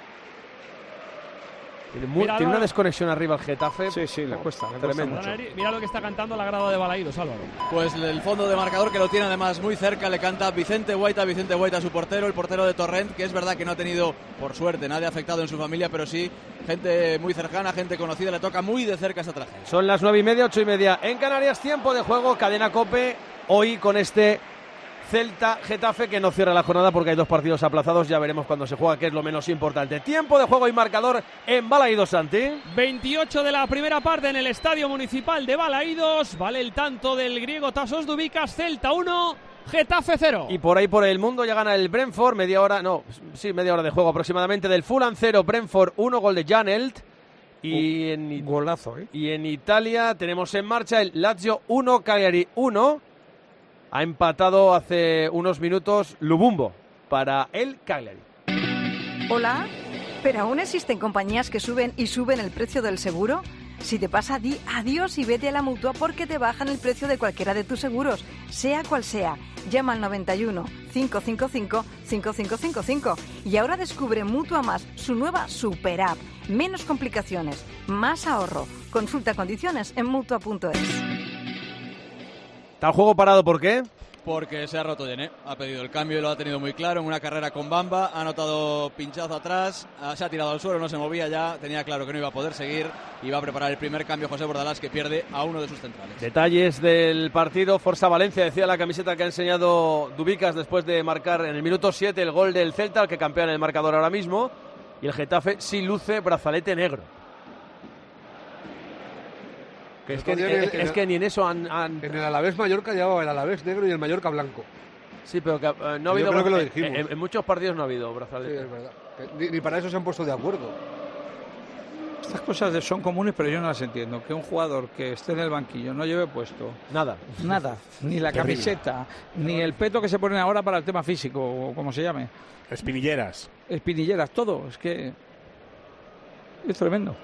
Tiene, muy, Mira, tiene una Álvaro. desconexión arriba el Getafe. Sí, sí, le cuesta. Le Tremendo. cuesta mucho. Mira lo que está cantando la grada de Balaídos, Álvaro. Pues el fondo de marcador que lo tiene además muy cerca, le canta Vicente Guaita, Vicente Guaita su portero, el portero de Torrent, que es verdad que no ha tenido, por suerte, nadie afectado en su familia, pero sí gente muy cercana, gente conocida, le toca muy de cerca esta tragedia. Son las nueve y media, ocho y media en Canarias, tiempo de juego, Cadena COPE, hoy con este Celta Getafe que no cierra la jornada porque hay dos partidos aplazados, ya veremos cuando se juega, que es lo menos importante. Tiempo de juego y marcador en Balaídos, Santi. veintiocho de la primera parte en el Estadio Municipal de Balaídos, vale el tanto del griego Tasos Dubicas, Celta uno, Getafe cero. Y por ahí por el mundo ya gana el Brentford, media hora, no, sí, media hora de juego aproximadamente del Fulham cero, Brentford uno, gol de Janelt. Y, uh, en, golazo, ¿eh? y en Italia tenemos en marcha el Lazio uno, Cagliari uno. Ha empatado hace unos minutos Lubumbo para el Cagliari. Hola, ¿pero aún existen compañías que suben y suben el precio del seguro? Si te pasa, di adiós y vete a la Mutua porque te bajan el precio de cualquiera de tus seguros, sea cual sea. Llama al noventa y uno, cinco cinco cinco, cinco cinco cinco cinco y ahora descubre Mutua Más, su nueva super app. Menos complicaciones, más ahorro. Consulta condiciones en mutua punto es. ¿Está el juego parado por qué? Porque se ha roto Yené, ha pedido el cambio y lo ha tenido muy claro en una carrera con Bamba, ha notado pinchazo atrás, se ha tirado al suelo, no se movía ya, tenía claro que no iba a poder seguir y va a preparar el primer cambio José Bordalás, que pierde a uno de sus centrales. Detalles del partido, Forza Valencia, decía la camiseta que ha enseñado Dubicas después de marcar en el minuto siete el gol del Celta, el que campea en el marcador ahora mismo, y el Getafe sí luce brazalete negro. Que es, que, el, es, el, es que ni en eso han, han... En el Alavés Mallorca llevaba el Alavés negro y el Mallorca blanco. Sí, pero que, uh, no ha habido... Yo creo que lo en, dijimos. En, en muchos partidos no ha habido brazalete. Sí, es verdad. Ni, ni para eso se han puesto de acuerdo. Estas cosas son comunes, pero yo no las entiendo. Que un jugador que esté en el banquillo no lleve puesto... Nada. Nada. Ni la Terrible. Camiseta, ni el peto que se ponen ahora para el tema físico, o como se llame. Espinilleras. Espinilleras, todo. Es que... es tremendo.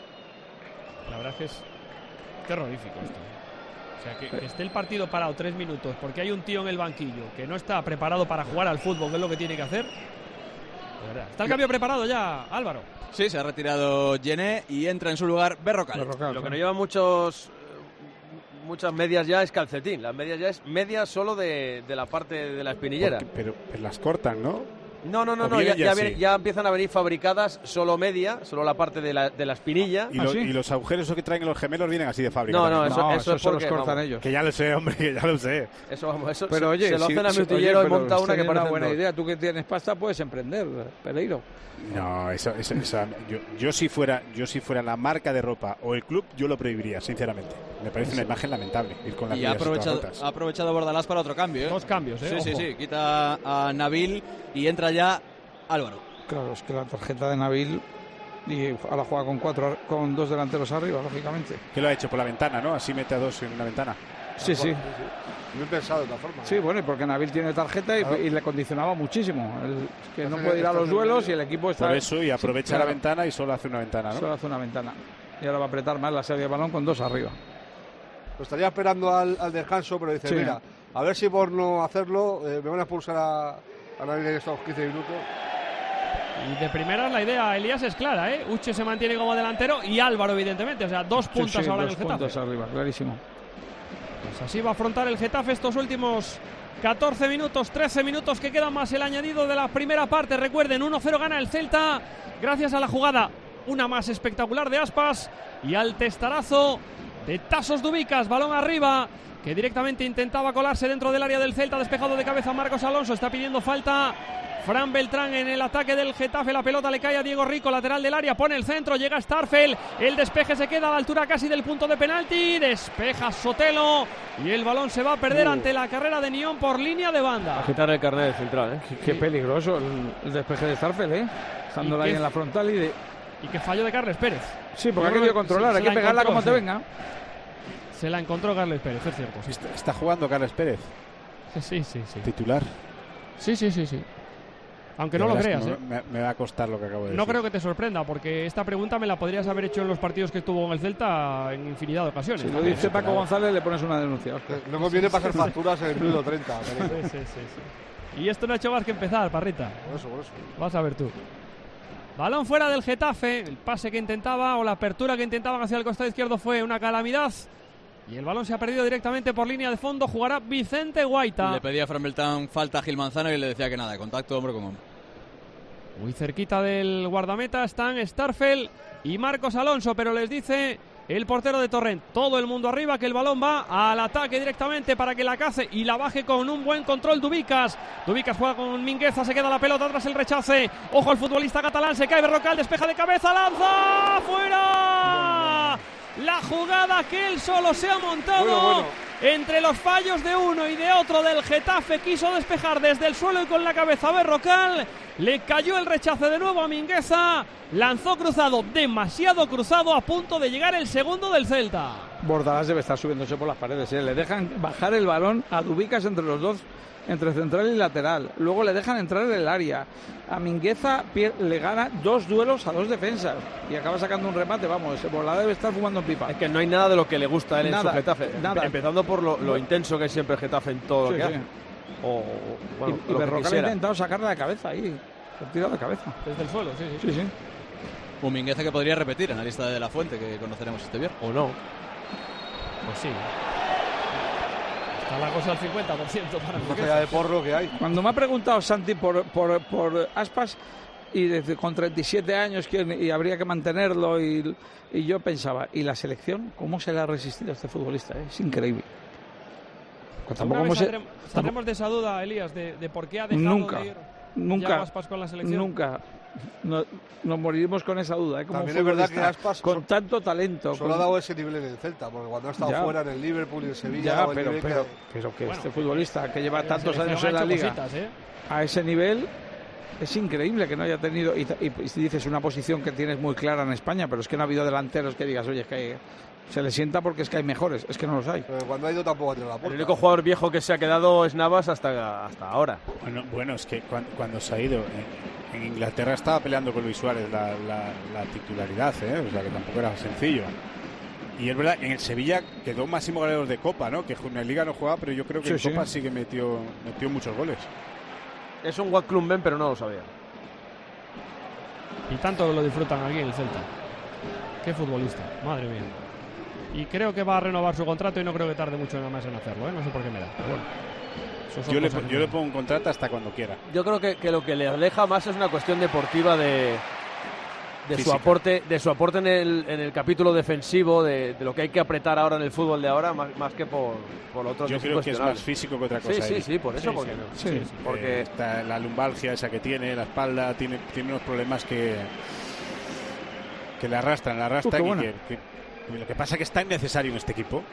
La verdad es que es terrorífico esto. O sea, que, que esté el partido parado tres minutos porque hay un tío en el banquillo que no está preparado para jugar al fútbol, que es lo que tiene que hacer. De verdad. ¿Está el cambio preparado ya, Álvaro? Sí, se ha retirado Yené y entra en su lugar Berrocal. Berrocal lo que no lleva muchos muchas medias ya es calcetín. Las medias ya es media solo de, de la parte de la espinillera. Porque, pero, pero las cortan, ¿no? No, no, no, no ya, ya, viene, ya empiezan a venir fabricadas solo media, solo la parte de la, de la espinilla. ¿Y, ¿Ah, lo, sí? y los agujeros que traen los gemelos vienen así de fábrica. No, no, eso, no, eso, eso es porque, los cortan vamos, ellos. Que ya lo sé, hombre, que ya lo sé. Eso, vamos, eso pero, se, oye, se lo si, hacen a si, Mutillero oye, y monta una que parece una buena dos. idea. Tú que tienes pasta puedes emprender, Pereiro. No, esa, esa, esa, yo, yo si fuera, yo si fuera la marca de ropa o el club, yo lo prohibiría, sinceramente. Me parece sí. una imagen lamentable ir con las y ha aprovechado, ha aprovechado Bordalás para otro cambio, ¿eh? Dos cambios, ¿eh? Sí, Ojo. sí, sí. Quita a Nabil y entra ya Álvaro. Claro, es que la tarjeta de Nabil y ahora juega con cuatro, con dos delanteros arriba, lógicamente. ¿Qué lo ha hecho? Por la ventana, ¿no? Así mete a dos en una ventana. Sí, sí. Muy pensado de otra forma. Sí, bueno, y porque Nabil tiene tarjeta y, y le condicionaba muchísimo. El, es que no puede ir a los duelos y el equipo está... Por eso, y aprovecha sí, claro. la ventana y solo hace una ventana, ¿no? Solo hace una ventana. Y ahora va a apretar más la serie de balón con dos arriba. Pues estaría esperando al, al descanso, pero dice, sí. mira, a ver si por no hacerlo eh, me van a expulsar a, a Nabil en estos quince minutos. Y de primeras la idea, Elías, es clara, ¿eh? Uche se mantiene como delantero y Álvaro, evidentemente. O sea, dos puntos sí, sí, ahora dos en el Getafe. Puntos arriba, clarísimo. Pues así va a afrontar el Getafe estos últimos catorce minutos, trece minutos que quedan más el añadido de la primera parte. Recuerden, uno cero gana el Celta gracias a la jugada, una más espectacular de Aspas y al testarazo de Tasos Dubicas. Balón arriba, que directamente intentaba colarse dentro del área del Celta, despejado de cabeza Marcos Alonso. Está pidiendo falta Fran Beltrán en el ataque del Getafe. La pelota le cae a Diego Rico, lateral del área, pone el centro, llega Starfel, el despeje se queda a la altura casi del punto de penalti, despeja Sotelo y el balón se va a perder uh. ante la carrera de Nión por línea de banda. A quitar el carnet de central, ¿eh? Qué, qué peligroso el, el despeje de Starfel, ¿eh? Estando ahí en la frontal y de... Y que fallo de Carles Pérez. Sí, porque ha querido controlar, hay que pegarla como sí. te venga. Se la encontró Carles Pérez, es cierto. Sí. Está, está jugando Carles Pérez. Sí, sí, sí. Titular. Sí, sí, sí, sí. Aunque no lo creas, ¿eh? me, me va a costar lo que acabo de decir. No creo que te sorprenda, porque esta pregunta me la podrías haber hecho en los partidos que estuvo en el Celta en infinidad de ocasiones. Si lo dice Paco González, le pones una denuncia. No conviene pasar facturas en el minuto treinta. Sí, sí, sí, sí. Y esto no ha hecho más que empezar, Parrita. Por eso, por eso. Vas a ver tú. Balón fuera del Getafe. El pase que intentaba o la apertura que intentaban hacia el costado izquierdo fue una calamidad. Y el balón se ha perdido directamente por línea de fondo. Jugará Vicente Guaita. Le pedía a Fran Beltrán falta a Gil Manzano y le decía que nada, contacto hombre con hombre. Muy cerquita del guardameta están Starfel y Marcos Alonso, pero les dice el portero de Torrent, todo el mundo arriba, que el balón va al ataque directamente para que la cace y la baje con un buen control Dubicas. Dubicas juega con Mingueza, se queda la pelota tras el rechace. Ojo al futbolista catalán, se cae Berrocal, despeja de cabeza, lanza, ¡fuera! La jugada que él solo se ha montado. Bueno, bueno. Entre los fallos de uno y de otro del Getafe, quiso despejar desde el suelo y con la cabeza Berrocal. Le cayó el rechace de nuevo a Mingueza. Lanzó cruzado, demasiado cruzado, a punto de llegar el segundo del Celta. Bordalás debe estar subiéndose por las paredes, ¿eh? Le dejan bajar el balón a Dubicas entre los dos, entre central y lateral. Luego le dejan entrar en el área. A Mingueza le gana dos duelos a dos defensas y acaba sacando un remate. Vamos, Bordalás debe estar fumando en pipa. Es que no hay nada de lo que le gusta a él nada, en su Getafe. Nada. Empezando por lo, lo intenso que es siempre el Getafe en todo sí, lo que sí. hace. O, bueno, y y Berrocal ha intentado sacarle la cabeza ahí. Se ha tirado la cabeza. Desde el suelo, sí, sí. sí, sí. Un Mingueza que podría repetir en la lista de La Fuente, que conoceremos este viernes. O no. Pues sí. Está la cosa al cincuenta por ciento para Más allá de porro que hay. Cuando me ha preguntado Santi por, por, por Aspas, y desde, con treinta y siete años que, y habría que mantenerlo, y, y yo pensaba, ¿y la selección? ¿Cómo se le ha resistido a este futbolista? Eh? Es increíble. Pues tampoco vez saldremos, se, saldremos tampoco, de esa duda, Elías, de, de por qué ha dejado nunca, de ir nunca, Aspas con la selección. Nunca. No, nos moriremos con esa duda, ¿eh? Como también es verdad que Aspas con son, tanto talento solo con... ha dado ese nivel en el Celta, porque cuando ha estado ya, fuera en el Liverpool y en Sevilla ya, pero, el pero, que... pero que bueno, este futbolista que lleva tantos años en en la liga cositas, ¿eh? a ese nivel, es increíble que no haya tenido, y, y, y si dices una posición que tienes muy clara en España, pero es que no ha habido delanteros que digas, oye, es que hay, se le sienta porque es que hay mejores, es que no los hay. Pero cuando ha ido tampoco ha tenido la puerta. El único jugador viejo que se ha quedado es Navas hasta, hasta ahora. Bueno, bueno, es que cuando, cuando se ha ido, en, en Inglaterra estaba peleando con Luis Suárez la, la, la titularidad, ¿eh? O sea que tampoco era sencillo. Y es verdad, en el Sevilla quedó máximo goleador de Copa, ¿no? Que en la Liga no jugaba, pero yo creo que sí, en sí. Copa sí que metió, metió muchos goles. Es un One Club Ben, pero no lo sabía. Y tanto lo disfrutan aquí en el Celta. Qué futbolista, madre mía. Y creo que va a renovar su contrato y no creo que tarde mucho más en hacerlo, ¿eh? No sé por qué me da, pero bueno. Yo le, yo le pongo un contrato hasta cuando quiera. Yo creo que, que lo que le aleja más es una cuestión deportiva de, de su aporte, de su aporte en el, en el capítulo defensivo, de, de lo que hay que apretar ahora en el fútbol de ahora, más, más que por, por otro. Yo creo que es más físico que otra cosa. Sí, sí, ahí. sí, por eso, sí, porque, sí, no. sí, sí, porque eh, está la lumbalgia esa que tiene, la espalda, tiene, tiene unos problemas que que le arrastran, le arrastran uh, y que, que lo que pasa es que es tan necesario en este equipo.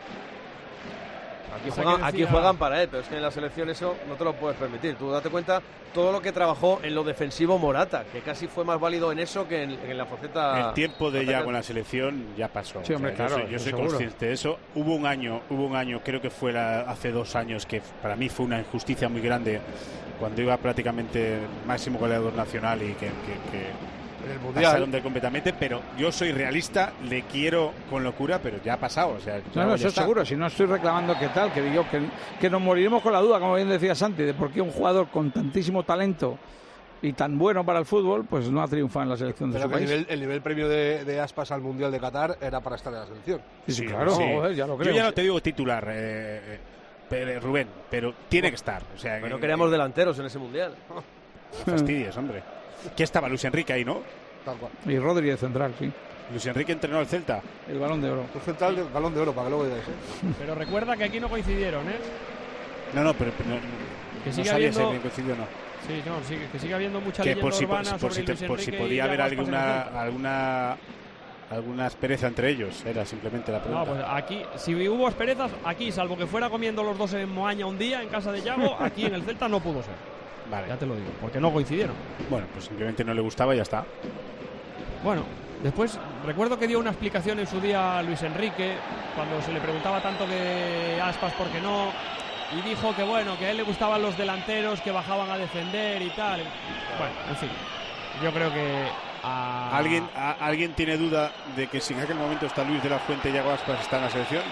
Aquí juegan, decía... aquí juegan para él, pero es que en la selección eso no te lo puedes permitir. Tú date cuenta todo lo que trabajó en lo defensivo Morata, que casi fue más válido en eso que en, en la faceta. El tiempo de ya con la selección ya pasó. Sí, hombre, o sea, claro, yo soy, yo soy consciente de eso. Hubo un año, hubo un año, creo que fue la, hace dos años, que para mí fue una injusticia muy grande cuando iba prácticamente máximo goleador nacional y que, que, que en el mundial pasaron de completamente, pero yo soy realista, le quiero con locura, pero ya ha pasado, o sea, no, no, eso seguro, si no estoy reclamando que tal, que digo que, que nos moriremos con la duda, como bien decía Santi, de por qué un jugador con tantísimo talento y tan bueno para el fútbol, pues no ha triunfado en la selección pero de su país. El nivel, el nivel premio de, de Aspas al Mundial de Qatar era para estar en la selección. Sí, sí claro, sí. Joder, ya lo creo. Yo ya no te digo titular, eh, eh, pero, Rubén, pero tiene no. que estar. O sea, pero no queríamos eh, delanteros en ese Mundial. No fastidies, hombre. ¿Qué estaba Luis Enrique ahí, no? Tal cual. Y Rodri de central, sí. Luis Enrique entrenó al Celta. El Balón de Oro. El central del Balón de Oro, para que luego digáis, ¿eh? Pero recuerda que aquí no coincidieron, ¿eh? No, no, pero, pero no, que sigue no sabía habiendo... si coincidió o no. Sí, no, sí, que sigue habiendo mucha que leyenda por si, urbana por, sobre si, Luis te, por Enrique si podía haber alguna, alguna, alguna alguna aspereza entre ellos, era simplemente la pregunta. No, pues aquí, si hubo asperezas, aquí, salvo que fuera comiendo los dos en Moaña un día en casa de Yago, aquí en el Celta no pudo ser. Vale. Ya te lo digo, porque no coincidieron. Bueno, pues simplemente no le gustaba y ya está. Bueno, después recuerdo que dio una explicación en su día a Luis Enrique cuando se le preguntaba tanto que Aspas por qué no, y dijo que bueno, que a él le gustaban los delanteros que bajaban a defender y tal. Bueno, en fin, yo creo que a... ¿Alguien, a, ¿Alguien tiene duda de que si en aquel momento está Luis de la Fuente y Yago Aspas está en la selección?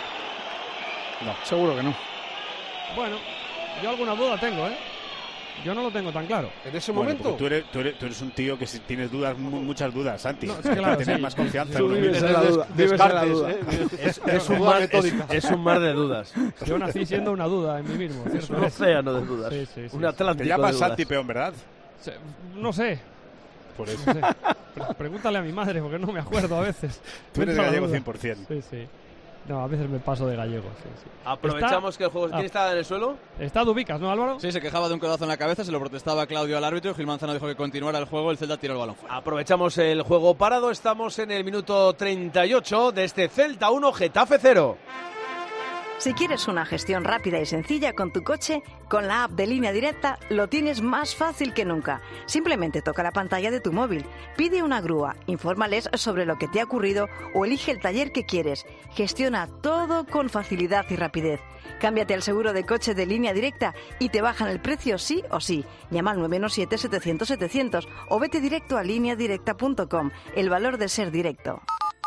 No, seguro que no. Bueno, yo alguna duda tengo, ¿eh? Yo no lo tengo tan claro. En ese bueno, momento. Tú eres, tú, eres, tú eres un tío que si tienes dudas, muchas dudas, Santi. No, sí, claro, tienes sí. más confianza. Tú vives en la duda. Vives en la duda. ¿eh? Es, es, un mar, es, es un mar de dudas. Yo nací siendo una duda en mí mismo. Es un océano de dudas. Sí, sí, sí, un sí. Atlántico. Te llamas de dudas. Santi Peón, ¿verdad? No sé. Por eso. No sé. Pre- Pregúntale a mi madre porque no me acuerdo a veces. Tú eres Me entra la gallego duda. cien por ciento. Sí, sí. No, a veces me paso de gallego. Sí, sí. Aprovechamos Está... que el juego... ¿Quién Ah. está en el suelo? Está Dubicas, ¿no, Álvaro? Sí, se quejaba de un codazo en la cabeza, se lo protestaba Claudio al árbitro. Gil Manzano dijo que continuara el juego, el Celta tiró el balón fuera. Aprovechamos el juego parado. Estamos en el minuto treinta y ocho de este Celta uno, Getafe cero. Si quieres una gestión rápida y sencilla con tu coche, con la app de Línea Directa lo tienes más fácil que nunca. Simplemente toca la pantalla de tu móvil, pide una grúa, infórmales sobre lo que te ha ocurrido o elige el taller que quieres. Gestiona todo con facilidad y rapidez. Cámbiate al seguro de coche de Línea Directa y te bajan el precio sí o sí. Llama al nueve uno siete, setecientos, setecientos o vete directo a línea directa punto com. El valor de ser directo.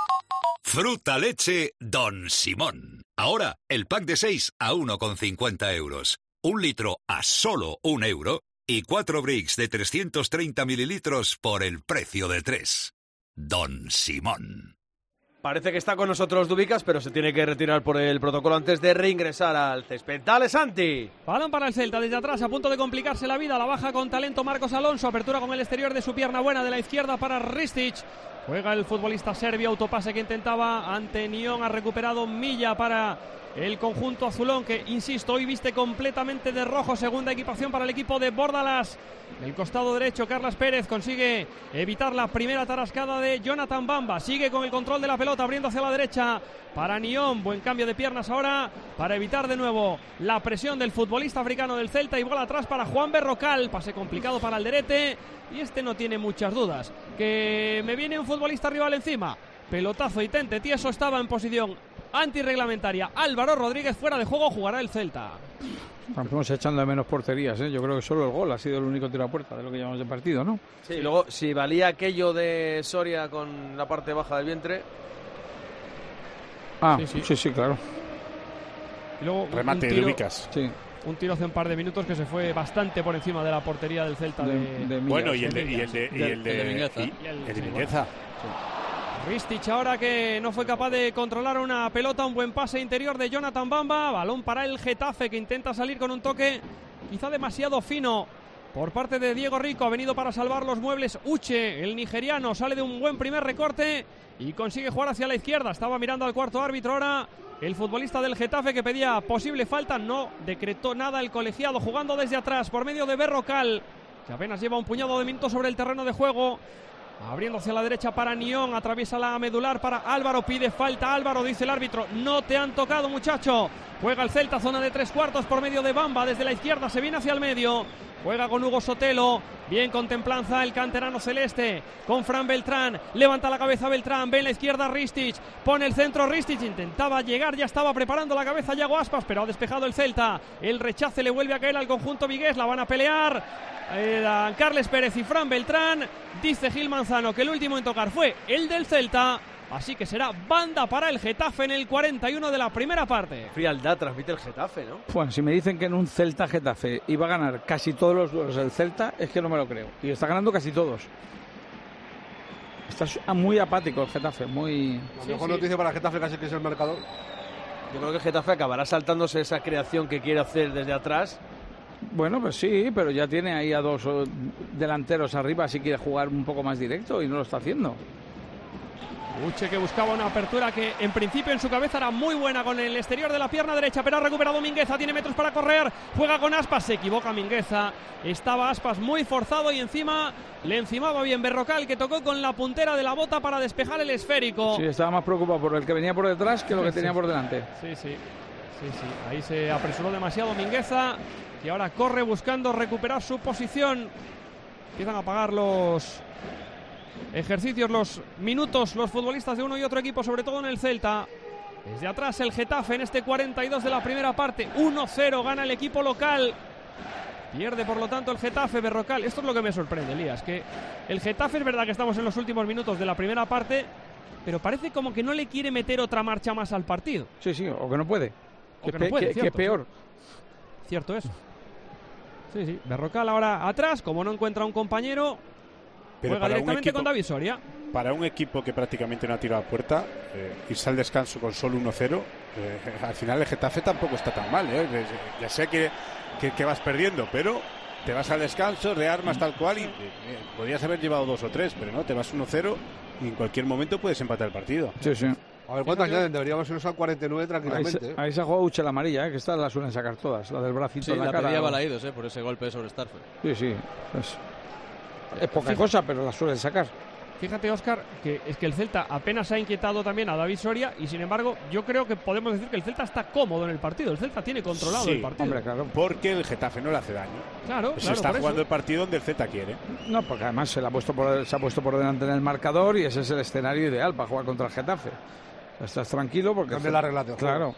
Fruta leche Don Simón. Ahora, el pack de seis a uno con cincuenta euros. Un litro a solo un euro. Y cuatro bricks de trescientos treinta mililitros por el precio de tres. Don Simón. Parece que está con nosotros Dubicas, pero se tiene que retirar por el protocolo antes de reingresar al césped. ¡Dale, Santi! Balón para el Celta, desde atrás, a punto de complicarse la vida. La baja con talento Marcos Alonso. Apertura con el exterior de su pierna buena de la izquierda para Ristic. Juega el futbolista serbio, autopase que intentaba ante Nión. Ha recuperado Milla para el conjunto azulón, que, insisto, hoy viste completamente de rojo. Segunda equipación para el equipo de Bordalas. El costado derecho, Carlas Pérez consigue evitar la primera tarascada de Jonathan Bamba. Sigue con el control de la pelota, abriendo hacia la derecha para Nión. Buen cambio de piernas ahora para evitar de nuevo la presión del futbolista africano del Celta. Y bola atrás para Juan Berrocal. Pase complicado para Alderete. Y este no tiene muchas dudas. Que me viene un futbolista rival encima. Pelotazo y tente tieso. Estaba en posición antirreglamentaria. Álvaro Rodríguez fuera de juego. Jugará el Celta. Estamos echando de menos porterías, ¿eh? Yo creo que solo el gol ha sido el único tiro a puerta de lo que llevamos de partido, ¿no? Sí, y luego, si valía aquello de Soria con la parte baja del vientre... Ah, Sí, sí, sí. sí, sí, claro. Y luego Remate un de tiro, Ubicas. Sí. un tiro hace un par de minutos que se fue bastante por encima de la portería del Celta. De- De, de Milla, Bueno, y sí. el de, y el de, y el de, El de Mingueza. y- Y el- el de sí, Mingueza. Ristic ahora que no fue capaz de controlar una pelota. Un buen pase interior de Jonathan Bamba. Balón para el Getafe, que intenta salir con un toque quizá demasiado fino por parte de Diego Rico. Ha venido para salvar los muebles Uche, el nigeriano. Sale de un buen primer recorte y consigue jugar hacia la izquierda. Estaba mirando al cuarto árbitro ahora el futbolista del Getafe, que pedía posible falta. No decretó nada el colegiado, jugando desde atrás por medio de Berrocal, que apenas lleva un puñado de minutos sobre el terreno de juego. Abriendo hacia la derecha para Nión, atraviesa la medular para Álvaro, pide falta Álvaro, dice el árbitro, no te han tocado, muchacho. Juega el Celta, zona de tres cuartos por medio de Bamba, desde la izquierda se viene hacia el medio. Juega con Hugo Sotelo, bien con templanza el canterano celeste, con Fran Beltrán, levanta la cabeza Beltrán, ve en la izquierda Ristic, pone el centro Ristic, intentaba llegar, ya estaba preparando la cabeza Yago Aspas, pero ha despejado el Celta. El rechace le vuelve a caer al conjunto vigués, la van a pelear Eran Carles Pérez y Fran Beltrán. Dice Gil Manzano que el último en tocar fue el del Celta, así que será banda para el Getafe en el cuarenta y uno de la primera parte. Frialdad transmite el Getafe, ¿no? Bueno, si me dicen que en un Celta-Getafe iba a ganar casi todos los duelos el Celta, es que no me lo creo. Y está ganando casi todos. Está muy apático el Getafe, muy... La mejor noticia para el Getafe casi que es el marcador. Yo creo que el Getafe acabará saltándose esa creación que quiere hacer desde atrás. Bueno, pues sí, pero ya tiene ahí a dos oh, delanteros arriba, si quiere jugar un poco más directo y no lo está haciendo. Uche, que buscaba una apertura que en principio en su cabeza era muy buena con el exterior de la pierna derecha, pero ha recuperado Mingueza, tiene metros para correr, juega con Aspas, se equivoca Mingueza, estaba Aspas muy forzado y encima le encimaba bien Berrocal, que tocó con la puntera de la bota para despejar el esférico. Sí, estaba más preocupado por el que venía por detrás que lo que Sí, tenía sí. por delante. Sí, sí, sí, sí, ahí se apresuró demasiado Mingueza y ahora corre buscando recuperar su posición. Empiezan a pagar los ejercicios, los minutos, los futbolistas de uno y otro equipo, sobre todo en el Celta. Desde atrás el Getafe en este cuarenta y dos de la primera parte. uno cero gana el equipo local. Pierde por lo tanto el Getafe, Berrocal. Esto es lo que me sorprende, Elías, que el Getafe es verdad que estamos en los últimos minutos de la primera parte, pero parece como que no le quiere meter otra marcha más al partido. Sí, sí, o que no puede. O que, que no puede, que, cierto, que peor. Cierto eso. Sí, sí. Berrocal ahora atrás, como no encuentra un compañero, pero juega directamente equipo, con David Soria. Para un equipo que prácticamente no ha tirado a puerta, eh, irse al descanso con solo uno cero, eh, al final el Getafe tampoco está tan mal. Eh. Ya sé que, que, que vas perdiendo, pero te vas al descanso, rearmas tal cual y eh, podrías haber llevado dos o tres, pero no, te vas uno cero y en cualquier momento puedes empatar el partido. Sí, sí. A ver, ¿cuántas añaden? Deberíamos irnos al cuarenta y nueve tranquilamente. Ahí se, ahí se ha jugado Uche la amarilla, ¿eh? Que esta la suelen sacar todas, la del bracito sí, en la, la cara. pedía Balaídos, ¿eh? Por ese golpe sobre Starfelt. Sí, sí. Es, es poca Fíjate. cosa, pero la suelen sacar. Fíjate, Óscar, que es que el Celta apenas ha inquietado también a David Soria y sin embargo yo creo que podemos decir que el Celta está cómodo en el partido. El Celta tiene controlado sí, el partido. Hombre, claro. Porque el Getafe no le hace daño. Claro, Se claro, está jugando eso. el partido donde el Celta quiere. No, porque además se, le ha puesto por, se ha puesto por delante en el marcador y ese es el escenario ideal para jugar contra el Getafe. Estás tranquilo porque... Cambia la regla de juego. Claro.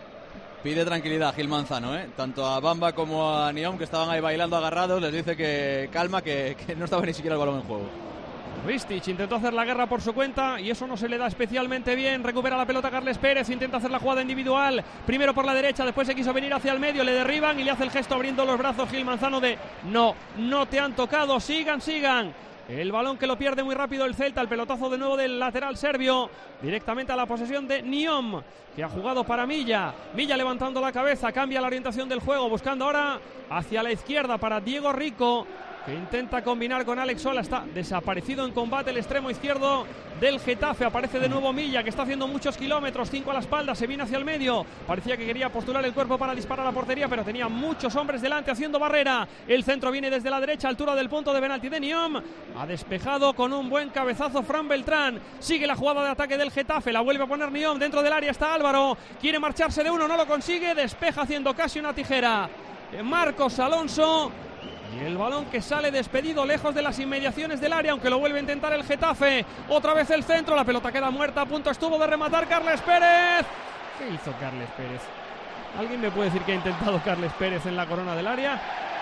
Pide tranquilidad Gil Manzano, ¿eh? Tanto a Bamba como a Niom, que estaban ahí bailando agarrados, les dice que calma, que, que no estaba ni siquiera el balón en juego. Ristich intentó hacer la guerra por su cuenta y eso no se le da especialmente bien. Recupera la pelota Carles Pérez, intenta hacer la jugada individual. Primero por la derecha, después se quiso venir hacia el medio, le derriban y le hace el gesto abriendo los brazos Gil Manzano de no, no te han tocado, sigan, sigan. El balón que lo pierde muy rápido el Celta, el pelotazo de nuevo del lateral serbio, directamente a la posesión de Niom, que ha jugado para Milla. Milla levantando la cabeza, cambia la orientación del juego, buscando ahora hacia la izquierda para Diego Rico, que intenta combinar con Alex Sola. Está desaparecido en combate el extremo izquierdo del Getafe. Aparece de nuevo Milla, que está haciendo muchos kilómetros, cinco a la espalda, se viene hacia el medio. Parecía que quería postular el cuerpo para disparar a la portería, pero tenía muchos hombres delante haciendo barrera. El centro viene desde la derecha, altura del punto de penalti de Niom. Ha despejado con un buen cabezazo Fran Beltrán. Sigue la jugada de ataque del Getafe, la vuelve a poner Niom. Dentro del área está Álvaro, quiere marcharse de uno, no lo consigue, despeja haciendo casi una tijera Marcos Alonso. Y el balón que sale despedido lejos de las inmediaciones del área, aunque lo vuelve a intentar el Getafe. Otra vez el centro, la pelota queda muerta, a punto estuvo de rematar Carles Pérez. ¿Qué hizo Carles Pérez? ¿Alguien me puede decir qué ha intentado Carles Pérez en la corona del área?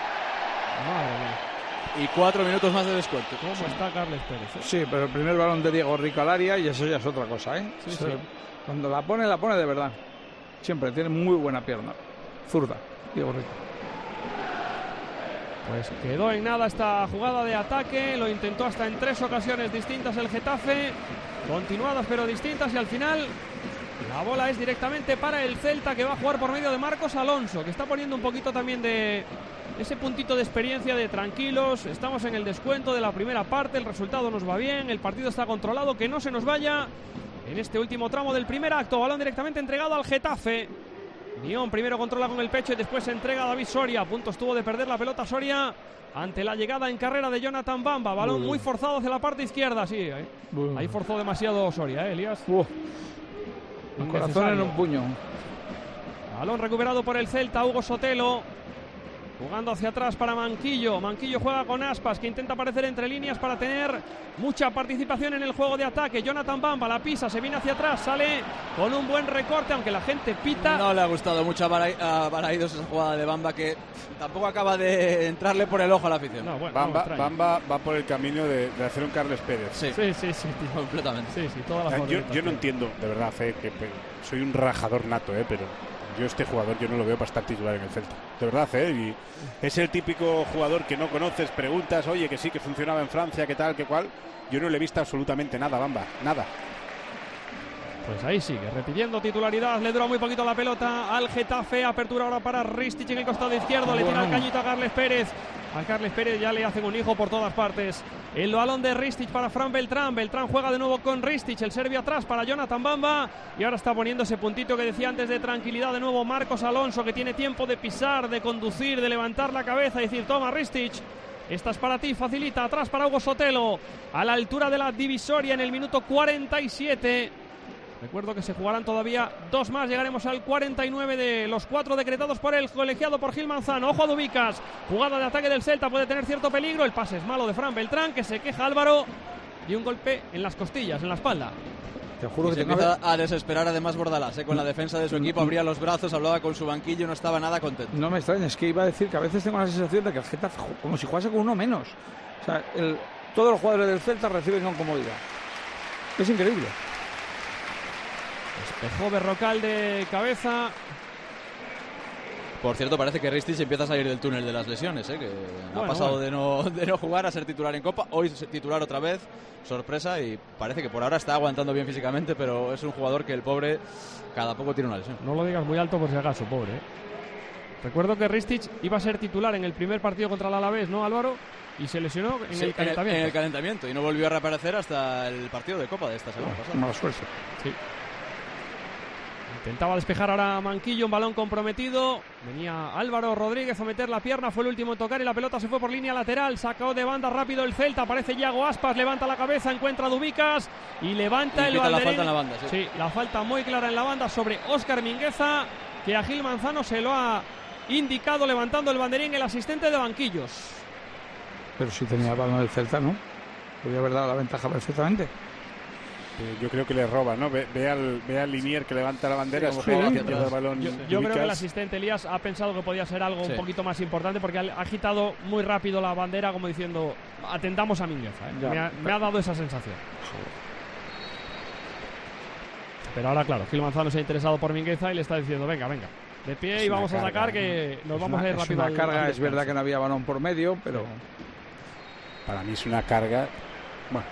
Madre mía. Y cuatro minutos más de descuento. ¿Cómo sí. está Carles Pérez? ¿eh? Sí, pero el primer balón de Diego Rico al área y eso ya es otra cosa, ¿eh? Sí, sí. Sí. Cuando la pone, la pone de verdad. Siempre, tiene muy buena pierna. Zurda, Diego Rico. Pues quedó en nada esta jugada de ataque, lo intentó hasta en tres ocasiones distintas el Getafe, continuadas pero distintas, y al final la bola es directamente para el Celta, que va a jugar por medio de Marcos Alonso, que está poniendo un poquito también de ese puntito de experiencia de tranquilos, estamos en el descuento de la primera parte, el resultado nos va bien, el partido está controlado, que no se nos vaya en este último tramo del primer acto. Balón directamente entregado al Getafe. Niom primero controla con el pecho y después se entrega a David Soria. A punto estuvo de perder la pelota Soria ante la llegada en carrera de Jonathan Bamba. Balón muy forzado hacia la parte izquierda. Sí, ahí, ahí forzó demasiado Soria, ¿eh, Elías? Uh. El corazón en un puño. Balón recuperado por el Celta, Hugo Sotelo. Jugando hacia atrás para Manquillo. Manquillo juega con Aspas, que intenta aparecer entre líneas para tener mucha participación en el juego de ataque. Jonathan Bamba la pisa, se viene hacia atrás, sale con un buen recorte, aunque la gente pita. No le ha gustado mucho a Balaídos esa jugada de Bamba, que tampoco acaba de entrarle por el ojo a la afición. No, bueno, Bamba, no, Bamba va por el camino de, de hacer un Carles Pérez. Sí, sí, sí, sí tío. Completamente. Sí, sí, toda la yo, yo no entiendo, de verdad, eh, que, que soy un rajador nato, eh, pero yo este jugador yo no lo veo para estar titular en el Celta, de verdad, ¿eh? Y es el típico jugador que no conoces, preguntas, oye, que sí, que funcionaba en Francia, que tal, que cual. Yo no le he visto absolutamente nada, Bamba, nada. Pues ahí sigue, repitiendo titularidad, le dura muy poquito la pelota al Getafe, apertura ahora para Ristich en el costado izquierdo, bueno. Le tira el cañito a Carles Pérez, a Carles Pérez ya le hacen un hijo por todas partes. El balón de Ristich para Fran Beltrán, Beltrán juega de nuevo con Ristich, el serbio atrás para Jonathan Bamba, y ahora está poniendo ese puntito que decía antes de tranquilidad de nuevo Marcos Alonso, que tiene tiempo de pisar, de conducir, de levantar la cabeza y decir, toma Ristich, esta es para ti, facilita, atrás para Hugo Sotelo, a la altura de la divisoria en el minuto cuarenta y siete. Recuerdo que se jugarán todavía dos más, llegaremos al cuarenta y nueve de los cuatro decretados por el colegiado por Gil Manzano. Ojo a Dubicas, jugada de ataque del Celta, puede tener cierto peligro, el pase es malo de Fran Beltrán, que se queja Álvaro, y un golpe en las costillas, en la espalda. Te juro y que se tengo empieza a, ver... a desesperar además Bordalás, ¿eh? Con la defensa de su equipo, abría los brazos, hablaba con su banquillo, no estaba nada contento. No me extraña, es que iba a decir que a veces tengo la sensación de que el Getafe, como si jugase con uno menos. O sea, el, todos los jugadores del Celta reciben con comodidad. Es increíble. Despejó Berrocal de cabeza. Por cierto, parece que Ristich empieza a salir del túnel de las lesiones, ¿eh? Que bueno, ha pasado bueno. de, no, de no jugar a ser titular en Copa. Hoy titular otra vez, sorpresa, y parece que por ahora está aguantando bien físicamente, pero es un jugador que el pobre cada poco tiene una lesión. No lo digas muy alto por si acaso, pobre, ¿eh? Recuerdo que Ristich iba a ser titular en el primer partido contra el Alavés, ¿no, Álvaro? Y se lesionó en sí, el calentamiento. En el, en el calentamiento, y no volvió a reaparecer hasta el partido de Copa de esta semana pasada. Mala suerte. Sí. Intentaba despejar ahora Manquillo, un balón comprometido. Venía Álvaro Rodríguez a meter la pierna, fue el último en tocar y la pelota se fue por línea lateral. Sacó de banda rápido el Celta, aparece Yago Aspas, levanta la cabeza, encuentra a Dubicas y levanta y el banderín. La falta en la banda, sí. Sí, la falta muy clara en la banda sobre Óscar Mingueza, que a Gil Manzano se lo ha indicado levantando el banderín el asistente de banquillos. Pero si tenía el balón del Celta, ¿no? Podría haber dado la ventaja perfectamente. Yo creo que le roba, ¿no? Ve, ve, al, ve al Linier que levanta la bandera, sí, sí, el balón. Yo, yo creo que el asistente Elías ha pensado que podía ser algo sí. un poquito más importante, porque ha agitado muy rápido la bandera como diciendo atendamos a Mingueza, ¿eh? me, ha, me ha dado esa sensación. Pero ahora claro, Gil Manzano se ha interesado por Mingueza y le está diciendo venga, venga, de pie es y vamos carga, a sacar que nos es vamos una, a ir es rápido. Una al, carga, al es verdad que no había balón por medio, pero para mí es una carga. Bueno,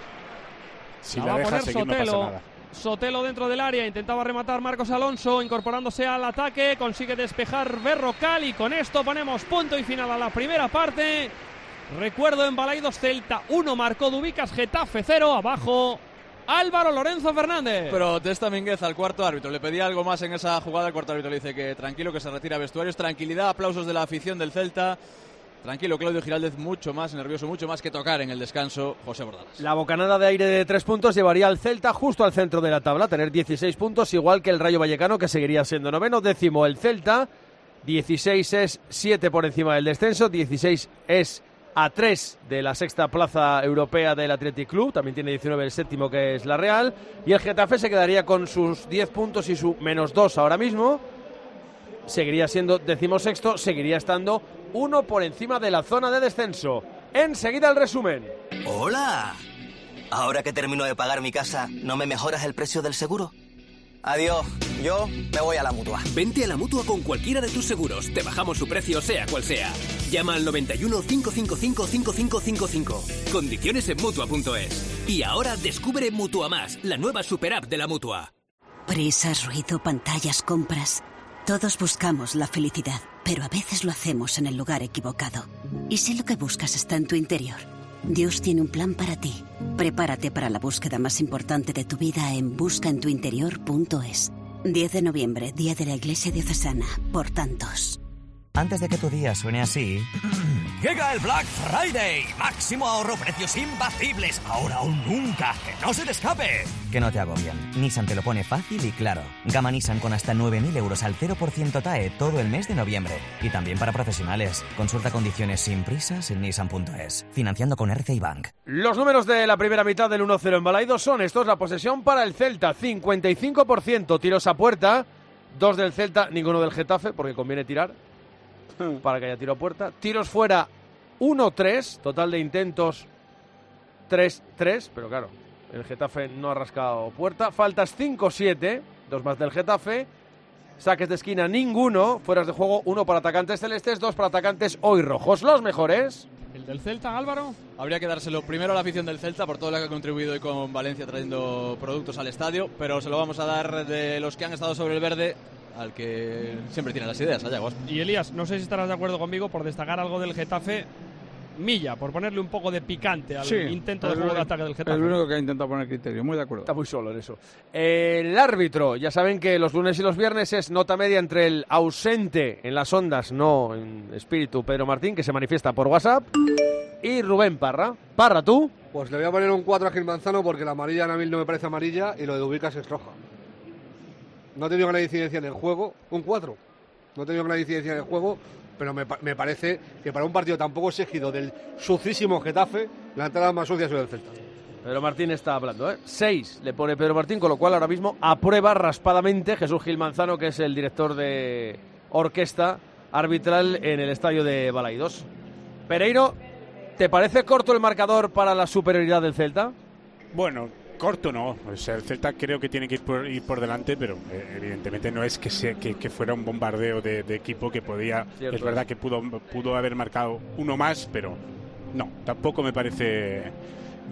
si la, la va deja a poner seguir, Sotelo. No pasa nada. Sotelo dentro del área, intentaba rematar Marcos Alonso, incorporándose al ataque, consigue despejar Berrocal y con esto ponemos punto y final a la primera parte. Recuerdo en Balaidos, Celta uno, marcó Dubicas, Getafe cero, abajo Álvaro Lorenzo Fernández. Protesta Mingueza al cuarto árbitro, le pedía algo más en esa jugada, el cuarto árbitro le dice que tranquilo, que se retira a vestuarios, tranquilidad, aplausos de la afición del Celta. Tranquilo, Claudio Giraldez, mucho más nervioso, mucho más que tocar en el descanso José Bordalás. La bocanada de aire de tres puntos llevaría al Celta justo al centro de la tabla, tener dieciséis puntos, igual que el Rayo Vallecano, que seguiría siendo noveno. Décimo el Celta, dieciséis es siete por encima del descenso, dieciséis es a tres de la sexta plaza europea del Athletic Club, también tiene diecinueve el séptimo, que es la Real, y el Getafe se quedaría con sus diez puntos y su menos dos ahora mismo. Seguiría siendo decimosexto, seguiría estando uno por encima de la zona de descenso. Enseguida el resumen. ¡Hola! Ahora que termino de pagar mi casa, ¿no me mejoras el precio del seguro? Adiós, yo me voy a la Mutua. Vente a la Mutua con cualquiera de tus seguros. Te bajamos su precio, sea cual sea. Llama al noventa y uno, cinco cinco cinco, cinco cinco cinco cinco. Condiciones en Mutua punto es. Y ahora descubre Mutua Más, la nueva super app de la Mutua. Prisas, ruido, pantallas, compras. Todos buscamos la felicidad, pero a veces lo hacemos en el lugar equivocado. Y si lo que buscas está en tu interior, Dios tiene un plan para ti. Prepárate para la búsqueda más importante de tu vida en busca en tu interior punto es. diez de noviembre, Día de la Iglesia Diocesana, por tantos. Antes de que tu día suene así... Llega el Black Friday. Máximo ahorro, precios imbatibles. Ahora o nunca. Que no se te escape. Que no te agobien. Nissan te lo pone fácil y claro. Gama Nissan con hasta nueve mil euros al cero por ciento T A E todo el mes de noviembre. Y también para profesionales. Consulta condiciones sin prisas en Nissan punto es. Financiando con R C I Bank. Los números de la primera mitad del uno cero en Balaidos son estos. La posesión para el Celta, cincuenta y cinco por ciento. Tiros a puerta. Dos del Celta, ninguno del Getafe, porque conviene tirar para que haya tiro a puerta. Tiros fuera, uno tres. Total de intentos, tres tres. Pero claro, el Getafe no ha rascado puerta. Faltas cinco siete. Dos más del Getafe. Saques de esquina, ninguno. Fueras de juego, uno para atacantes celestes, dos para atacantes hoy rojos. Los mejores. ¿El del Celta, Álvaro? Habría que dárselo primero a la afición del Celta por todo lo que ha contribuido hoy con Valencia trayendo productos al estadio, pero se lo vamos a dar de los que han estado sobre el verde al que siempre tiene las ideas, allá. Y Elías, no sé si estarás de acuerdo conmigo por destacar algo del Getafe. Milla, por ponerle un poco de picante al sí, intento de juego de ataque del Getafe. El único que ha intentado poner criterio, muy de acuerdo. Está muy solo en eso. El árbitro, ya saben que los lunes y los viernes es nota media entre el ausente en las ondas, no en espíritu, Pedro Martín, que se manifiesta por WhatsApp, y Rubén Parra. Parra, ¿tú? Pues le voy a poner un cuatro a Gil Manzano porque la amarilla a Nabil no me parece amarilla y lo de Ubicas es roja. No ha tenido gran incidencia en el juego, un cuatro. No ha tenido gran incidencia en el juego, pero me, me parece que para un partido tan poco exigido del sucísimo Getafe, la entrada más sucia es del Celta. Pedro Martín está hablando, ¿eh? Seis le pone Pedro Martín, con lo cual ahora mismo aprueba raspadamente Jesús Gil Manzano, que es el director de orquesta arbitral en el estadio de Balaidos. Pereiro, ¿te parece corto el marcador para la superioridad del Celta? Bueno, corto no. O sea, el Celta creo que tiene que ir por, ir por delante, pero eh, evidentemente no es que, sea, que, que fuera un bombardeo de, de equipo que podía... Cierto. Es verdad que pudo, pudo haber marcado uno más, pero no, tampoco me parece...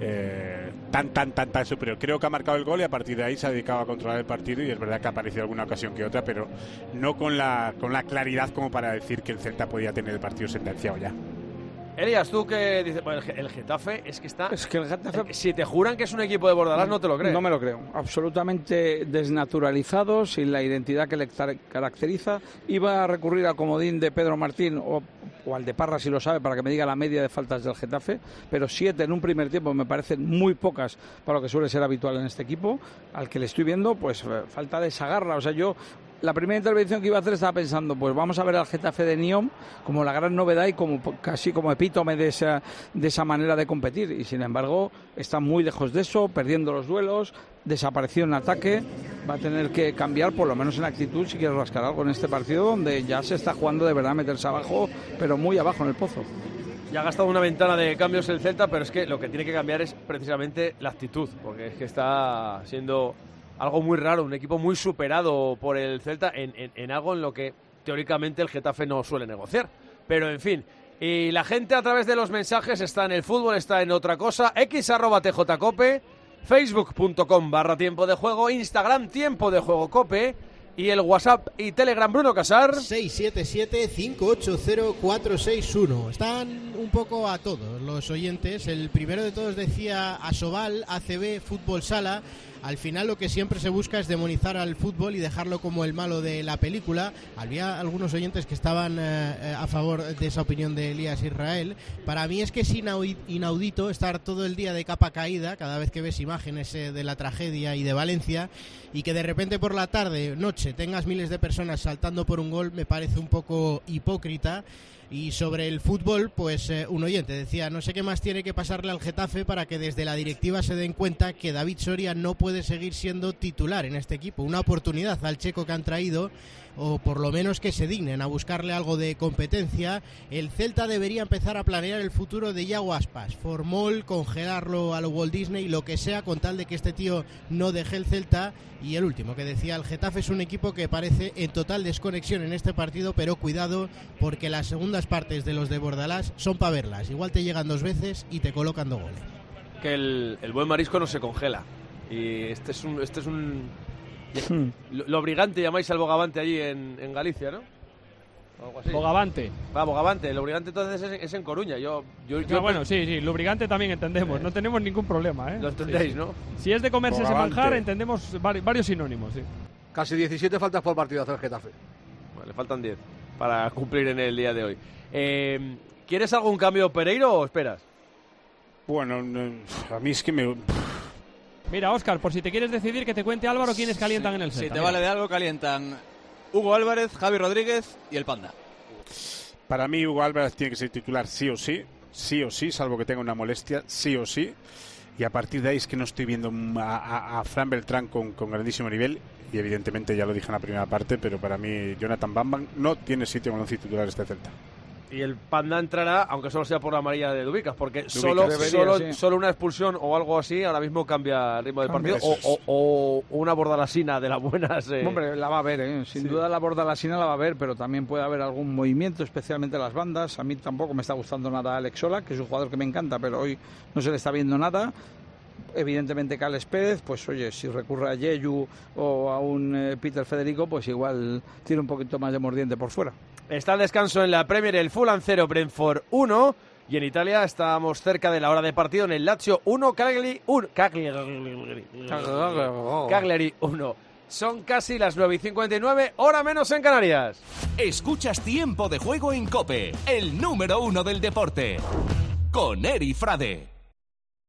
Eh, tan tan tan tan superior. Creo que ha marcado el gol y a partir de ahí se ha dedicado a controlar el partido, y es verdad que ha aparecido alguna ocasión que otra, pero no con la con la claridad como para decir que el Celta podía tener el partido sentenciado ya. Elías, tú que dices, bueno, el Getafe es que está... Es que el Getafe... Si te juran que es un equipo de Bordalás, no te lo crees. No me lo creo. Absolutamente desnaturalizado, sin la identidad que le caracteriza. Iba a recurrir al comodín de Pedro Martín o, o al de Parra, si lo sabe, para que me diga la media de faltas del Getafe, pero siete en un primer tiempo me parecen muy pocas para lo que suele ser habitual en este equipo. Al que le estoy viendo, pues falta de esa garra. O sea, yo... La primera intervención que iba a hacer estaba pensando, pues vamos a ver al Getafe de Niom como la gran novedad y como casi como epítome de esa, de esa manera de competir. Y sin embargo, está muy lejos de eso, perdiendo los duelos, desapareció en ataque. Va a tener que cambiar, por lo menos en actitud, si quiere rascar algo en este partido, donde ya se está jugando de verdad a meterse abajo, pero muy abajo en el pozo. Ya ha gastado una ventana de cambios el Celta, pero es que lo que tiene que cambiar es precisamente la actitud, porque es que está siendo... algo muy raro, un equipo muy superado por el Celta en, en, en algo en lo que teóricamente el Getafe no suele negociar. Pero en fin, y la gente a través de los mensajes está en el fútbol, está en otra cosa. X arroba tjcope, facebook.com barra tiempo de juego, Instagram tiempo de juego cope y el WhatsApp y Telegram Bruno Casar. seis siete siete, cinco ocho cero, cuatro seis uno. Están un poco a todos los oyentes. El primero de todos decía Asobal, A C B, Fútbol Sala. Al final lo que siempre se busca es demonizar al fútbol y dejarlo como el malo de la película. Había algunos oyentes que estaban eh, a favor de esa opinión de Elías Israel. Para mí es que es inaudito estar todo el día de capa caída cada vez que ves imágenes eh, de la tragedia y de Valencia, y que de repente por la tarde, noche, tengas miles de personas saltando por un gol, me parece un poco hipócrita. Y sobre el fútbol, pues eh, un oyente decía, no sé qué más tiene que pasarle al Getafe para que desde la directiva se den cuenta que David Soria no puede seguir siendo titular en este equipo. Una oportunidad al checo que han traído, o por lo menos que se dignen a buscarle algo de competencia. El Celta debería empezar a planear el futuro de Iago Aspas, Formol, congelarlo a lo Walt Disney, lo que sea, con tal de que este tío no deje el Celta. Y el último que decía, el Getafe es un equipo que parece en total desconexión en este partido, pero cuidado, porque las segundas partes de los de Bordalás son para verlas. Igual te llegan dos veces y te colocan dos goles. Que el, el buen marisco no se congela, y este es un... Este es un... Hmm. Lo, lo brigante llamáis al bogavante allí en, en Galicia, ¿no? Algo así. Bogavante. Va, bogavante. Lo brigante entonces es, es en Coruña. Yo, yo, yo ah, bueno, sí, sí. Lubrigante también entendemos. Eh. No tenemos ningún problema, ¿eh? Lo entendéis, sí. ¿no? Si es de comerse bogavante. Ese manjar, entendemos vari, varios sinónimos, sí. Casi diecisiete faltas por partido hace el Getafe. Bueno, le faltan diez para cumplir en el día de hoy. Eh, ¿Quieres algún cambio, Pereiro, o esperas? Bueno, a mí es que me... Mira, Óscar, por si te quieres decidir, que te cuente Álvaro quiénes calientan sí, en el Celta. Si te Mira. vale de algo, calientan Hugo Álvarez, Javi Rodríguez y el Panda. Para mí, Hugo Álvarez tiene que ser titular sí o sí, sí o sí, salvo que tenga una molestia, sí o sí. Y a partir de ahí es que no estoy viendo a, a, a Fran Beltrán con, con grandísimo nivel. Y evidentemente ya lo dije en la primera parte, pero para mí Jonathan Bamban no tiene sitio con once titular este Celta. Y el Panda entrará, aunque solo sea por la amarilla de Dubicas, porque Dubicas. Solo, Debería, solo, sí. solo una expulsión o algo así ahora mismo cambia el ritmo del partido, o, o, o una bordalasina de las buenas. Eh. Hombre, la va a haber, ¿eh? sin sí. duda la bordalasina la va a haber, pero también puede haber algún movimiento, especialmente las bandas. A mí tampoco me está gustando nada Alex Sola, que es un jugador que me encanta, pero hoy no se le está viendo nada. Evidentemente Carles Pérez, pues oye, si recurre a Yeyu o a un eh, Peter Federico, pues igual tiene un poquito más de mordiente por fuera. Está el descanso en la Premier, el Fulham cero, Brentford uno, y en Italia estamos cerca de la hora de partido en el Lazio uno, Cagliari uno. Cagliari uno. Son casi las nueve y cincuenta y nueve, hora menos en Canarias. Escuchas Tiempo de Juego en COPE, el número uno del deporte, con Eri Frade.